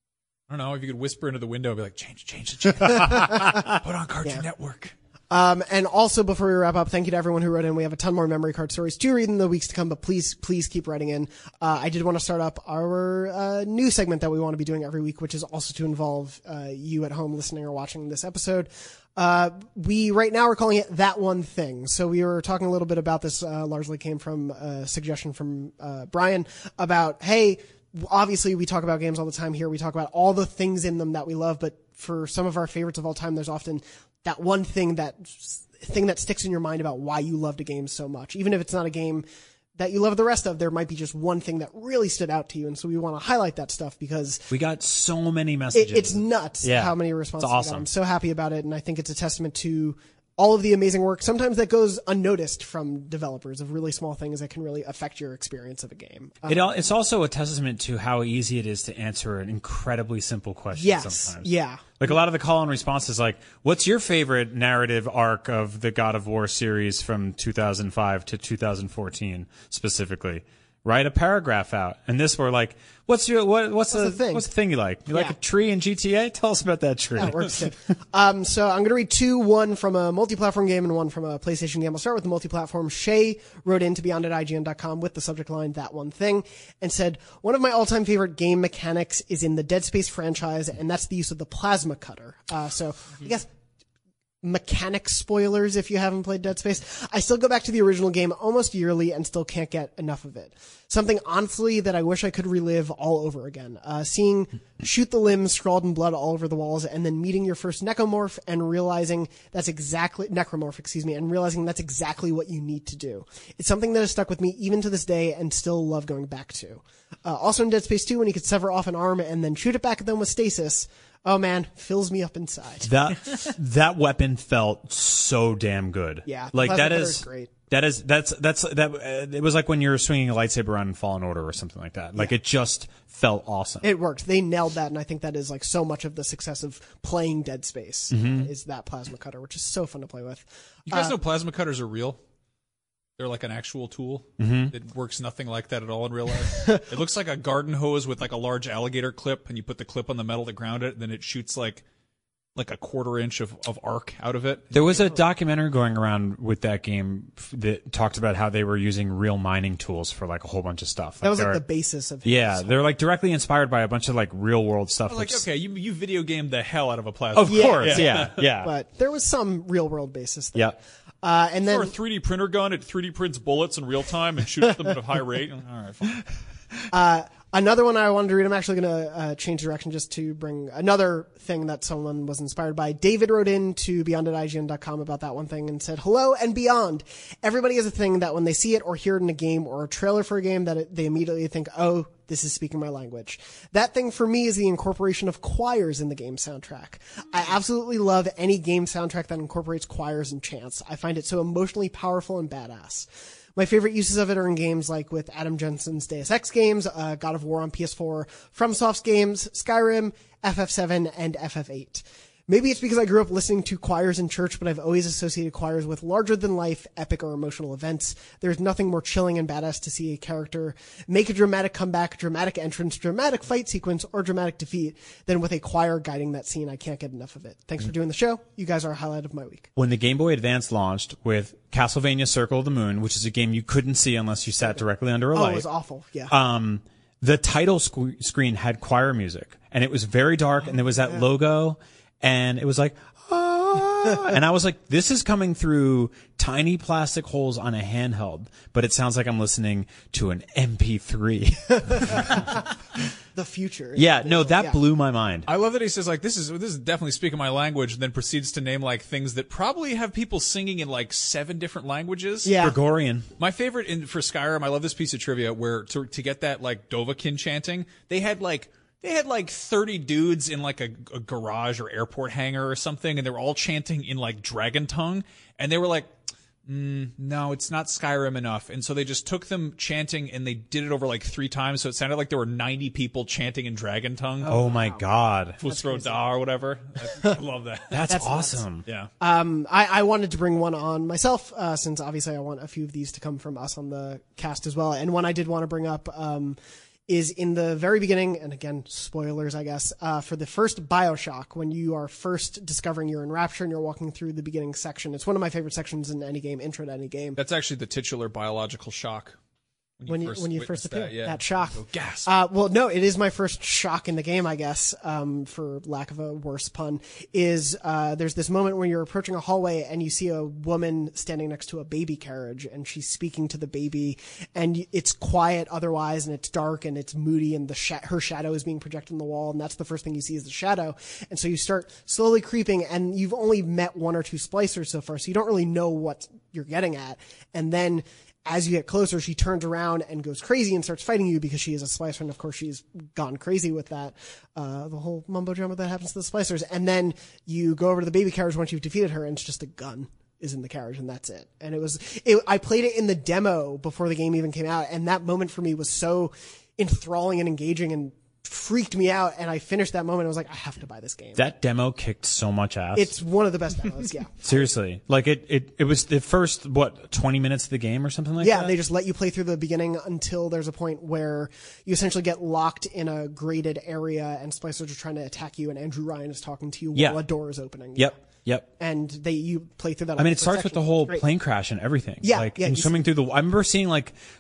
I don't know if you could whisper into the window and be like, change the channel. Put on Cartoon Network. And also before we wrap up, thank you to everyone who wrote in. We have a ton more memory card stories to read in the weeks to come, but please keep writing in. I did want to start up our new segment that we want to be doing every week, which is also to involve you at home listening or watching this episode. We right now are calling it That One Thing. So we were talking a little bit about this, largely came from a suggestion from Brian about, hey, obviously we talk about games all the time here. We talk about all the things in them that we love, but for some of our favorites of all time, there's often that one thing that sticks in your mind about why you loved a game so much. Even if it's not a game that you love the rest of, there might be just one thing that really stood out to you. And so we want to highlight that stuff because we got so many messages. It's nuts how many responses we got. I'm so happy about it. And I think it's a testament to all of the amazing work, sometimes that goes unnoticed from developers, of really small things that can really affect your experience of a game. It's also a testament to how easy it is to answer an incredibly simple question sometimes. Yeah. Like a lot of the call-in responses, like, what's your favorite narrative arc of the God of War series from 2005 to 2014 specifically? Write a paragraph out. And this we're like, what's the thing you like? You like a tree in GTA? Tell us about that tree. That works too. So I'm going to read two, one from a multi-platform game and one from a PlayStation game. I'll start with the multi-platform. Shay wrote in to beyond@IGN.com with the subject line, That One Thing, and said, one of my all-time favorite game mechanics is in the Dead Space franchise, and that's the use of the plasma cutter. So I guess mechanic spoilers if you haven't played Dead Space. I still go back to the original game almost yearly and still can't get enough of it. Something honestly that I wish I could relive all over again. Seeing shoot the limbs scrawled in blood all over the walls and then meeting your first necromorph and realizing that's exactly what you need to do. It's something that has stuck with me even to this day and still love going back to. Also in Dead Space 2, when you could sever off an arm and then shoot it back at them with stasis, oh man, fills me up inside. That weapon felt so damn good. Yeah, like that is great. It was like when you were swinging a lightsaber around in Fallen Order or something like that. Like it just felt awesome. It worked. They nailed that, and I think that is like so much of the success of playing Dead Space is that plasma cutter, which is so fun to play with. You guys know plasma cutters are real? They're like an actual tool. It works nothing like that at all in real life. It looks like a garden hose with like a large alligator clip, and you put the clip on the metal to ground it, and then it shoots like a quarter-inch of arc out of it. There was a documentary going around with that game that talked about how they were using real mining tools for like a whole bunch of stuff. That was like the basis of Yeah, they're like directly inspired by a bunch of like real-world stuff. Like, okay, you video gamed the hell out of a plasma. Of course, yeah. But there was some real-world basis there. Yeah. And then or a 3D printer gun, it 3D prints bullets in real time and shoots them at a high rate. All right, fine. Another one I wanted to read. I'm actually going to change direction just to bring another thing that someone was inspired by. David wrote in to beyond@IGN.com about that one thing and said, hello and beyond. Everybody has a thing that when they see it or hear it in a game or a trailer for a game that they immediately think, oh, this is speaking my language. That thing for me is the incorporation of choirs in the game soundtrack. I absolutely love any game soundtrack that incorporates choirs and chants. I find it so emotionally powerful and badass. My favorite uses of it are in games like with Adam Jensen's Deus Ex games, God of War on PS4, FromSoft's games, Skyrim, FF7, and FF8. Maybe it's because I grew up listening to choirs in church, but I've always associated choirs with larger-than-life, epic or emotional events. There's nothing more chilling and badass to see a character make a dramatic comeback, dramatic entrance, dramatic fight sequence, or dramatic defeat than with a choir guiding that scene. I can't get enough of it. Thanks for doing the show. You guys are a highlight of my week. When the Game Boy Advance launched with Castlevania Circle of the Moon, which is a game you couldn't see unless you sat directly under a light. Oh, it was awful. Yeah. The title screen had choir music, and it was very dark, and there was that logo. And it was like, and I was like, this is coming through tiny plastic holes on a handheld, but it sounds like I'm listening to an MP3. The future. Yeah, no, that blew my mind. I love that he says like, this is definitely speaking my language, and then proceeds to name like things that probably have people singing in like 7 different languages. Yeah. Gregorian. My favorite for Skyrim, I love this piece of trivia where to get that like Dovahkiin chanting, they had like 30 dudes in like a garage or airport hangar or something, and they were all chanting in like dragon tongue, and they were like, no, it's not Skyrim enough. And so they just took them chanting and they did it over like 3 times, so it sounded like there were 90 people chanting in dragon tongue. Oh my god. Fusro Da or whatever. I love that. That's awesome. Nuts. Yeah. I wanted to bring one on myself, since obviously I want a few of these to come from us on the cast as well. And one I did want to bring up, is in the very beginning, and again, spoilers, I guess, for the first BioShock, when you are first discovering you're in Rapture and you're walking through the beginning section. It's one of my favorite sections in any game, intro to any game. That's actually the titular biological shock. When you first appear, that shock. Oh, gasp. Well, no, it is my first shock in the game, I guess, for lack of a worse pun, is there's this moment when you're approaching a hallway and you see a woman standing next to a baby carriage, and she's speaking to the baby, and it's quiet otherwise, and it's dark, and it's moody, and her shadow is being projected on the wall, and that's the first thing you see is the shadow. And so you start slowly creeping, and you've only met one or two splicers so far, so you don't really know what you're getting at. And then as you get closer, she turns around and goes crazy and starts fighting you because she is a splicer. And of course, she's gone crazy with that, the whole mumbo jumbo that happens to the splicers. And then you go over to the baby carriage once you've defeated her, and it's just a gun is in the carriage, and that's it. And I played it in the demo before the game even came out. And that moment for me was so enthralling and engaging and freaked me out, and I finished that moment. I was like, I have to buy this game. That demo kicked so much ass. It's one of the best demos, yeah. Seriously. Like it was the first, 20 minutes of the game or something like that? Yeah, they just let you play through the beginning until there's a point where you essentially get locked in a graded area and splicers are trying to attack you, and Andrew Ryan is talking to you while a door is opening. Yep. And you play through that. I mean, it starts with the whole plane crash and everything. Yeah. And swimming through I remember seeing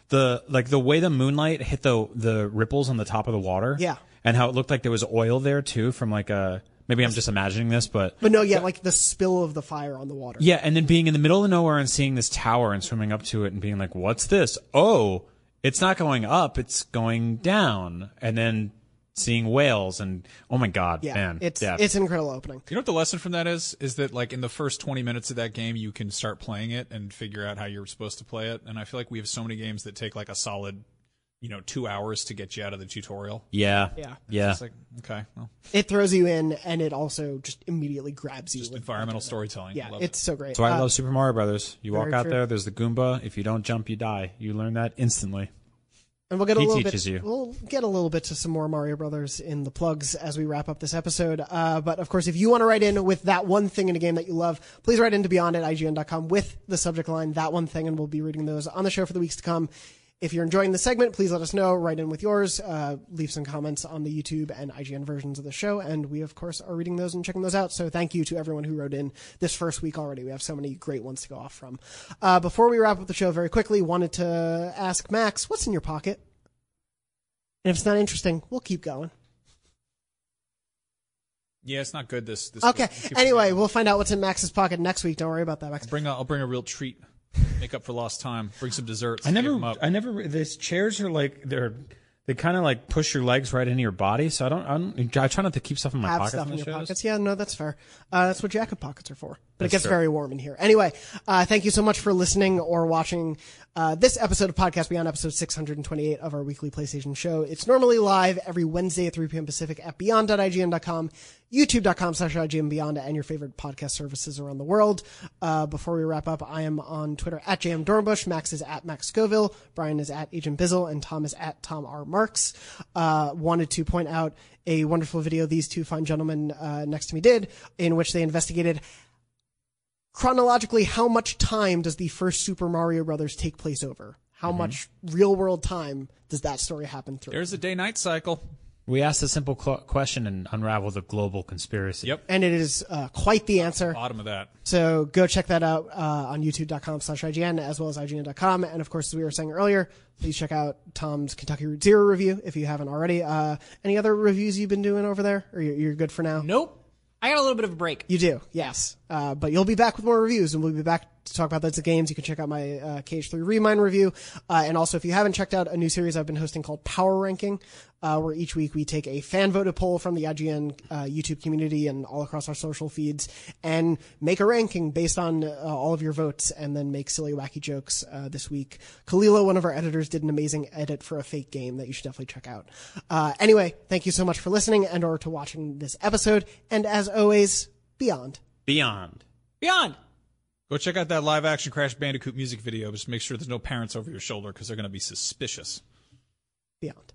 the way the moonlight hit the ripples on the top of the water. Yeah. And how it looked like there was oil there too from maybe I'm just imagining this, but no, yeah, like the spill of the fire on the water. Yeah. And then being in the middle of nowhere and seeing this tower and swimming up to it and being like, what's this? Oh, it's not going up. It's going down. And then seeing whales and oh my God, man. It's an incredible opening. You know what the lesson from that is that like in the first 20 minutes of that game, you can start playing it and figure out how you're supposed to play it. And I feel like we have so many games that take like a solid, 2 hours to get you out of the tutorial. Yeah. It's like, okay, well. It throws you in, and it also just immediately grabs you. Just environmental storytelling. Yeah, it's so great. That's why I love Super Mario Brothers. You walk out there, there's the Goomba. If you don't jump, you die. You learn that instantly. And we'll get we'll get a little bit to some more Mario Brothers in the plugs as we wrap up this episode. But of course, if you want to write in with that one thing in a game that you love, please write into beyond@ign.com with the subject line, that one thing, and we'll be reading those on the show for the weeks to come. If you're enjoying the segment, please let us know. Write in with yours. Leave some comments on the YouTube and IGN versions of the show. And we, of course, are reading those and checking those out. So thank you to everyone who wrote in this first week already. We have so many great ones to go off from. Before we wrap up the show very quickly, wanted to ask Max, what's in your pocket? And if it's not interesting, we'll keep going. Yeah, it's not good this okay. Anyway, we'll find out what's in Max's pocket next week. Don't worry about that, Max. I'll bring a real treat. Make up for lost time. Bring some desserts. These chairs are like, they kind of like push your legs right into your body. So I try not to keep stuff in my pockets. Stuff in your pockets. Yeah, no, that's fair. That's what jacket pockets are for. But it gets very warm in here. Anyway, thank you so much for listening or watching this episode of Podcast Beyond, episode 628 of our weekly PlayStation show. It's normally live every Wednesday at 3 p.m. Pacific at beyond.ign.com, youtube.com/IGNBeyond, and your favorite podcast services around the world. Before we wrap up, I am on Twitter at JM Dornbush, Max is at Max Scoville, Brian is at Agent Bizzle, and Tom is at Tom R. Marks. Wanted to point out a wonderful video these two fine gentlemen next to me did, in which they investigated chronologically how much time does the first Super Mario Brothers take place over? How much real world time does that story happen through? There's a day-night cycle. We asked a simple question and unraveled a global conspiracy. Yep. And it is quite the answer. Bottom of that. So go check that out on youtube.com/IGN as well as IGN.com. And of course, as we were saying earlier, please check out Tom's Kentucky Route Zero review if you haven't already. Any other reviews you've been doing over there? Or you're good for now? Nope. I got a little bit of a break. You do, yes. But you'll be back with more reviews, and we'll be back to talk about those games. You can check out my KH3 Remind review. And also, if you haven't checked out a new series I've been hosting called Power Ranking, where each week we take a fan-voted poll from the IGN YouTube community and all across our social feeds and make a ranking based on all of your votes and then make silly, wacky jokes. This week, Kalila, one of our editors, did an amazing edit for a fake game that you should definitely check out. Anyway, thank you so much for listening and or to watching this episode. And as always, Beyond. Beyond. Beyond. Go check out that live-action Crash Bandicoot music video. Just make sure there's no parents over your shoulder because they're going to be suspicious. Beyond.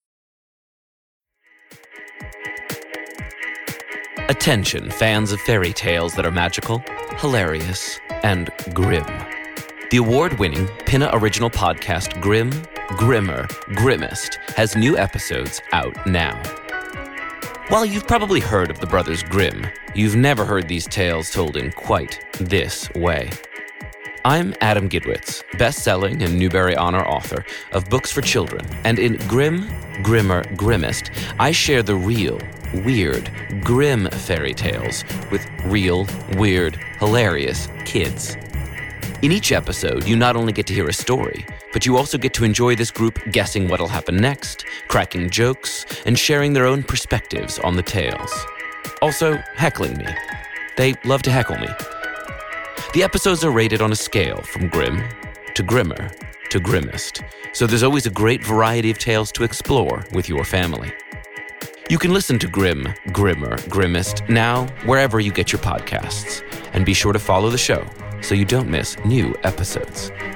Attention, fans of fairy tales that are magical, hilarious, and grim. The award-winning Pinna original podcast Grim, Grimmer, Grimmest has new episodes out now. While you've probably heard of the Brothers Grimm, you've never heard these tales told in quite this way. I'm Adam Gidwitz, best-selling and Newbery Honor author of books for children, and in Grim, Grimmer, Grimmest, I share the real, weird, grim fairy tales with real, weird, hilarious kids. In each episode, you not only get to hear a story, but you also get to enjoy this group guessing what'll happen next, cracking jokes, and sharing their own perspectives on the tales. Also, heckling me. They love to heckle me. The episodes are rated on a scale from grim to grimmer to grimmest, so there's always a great variety of tales to explore with your family. You can listen to Grim, Grimmer, Grimmest now wherever you get your podcasts, and be sure to follow the show so you don't miss new episodes.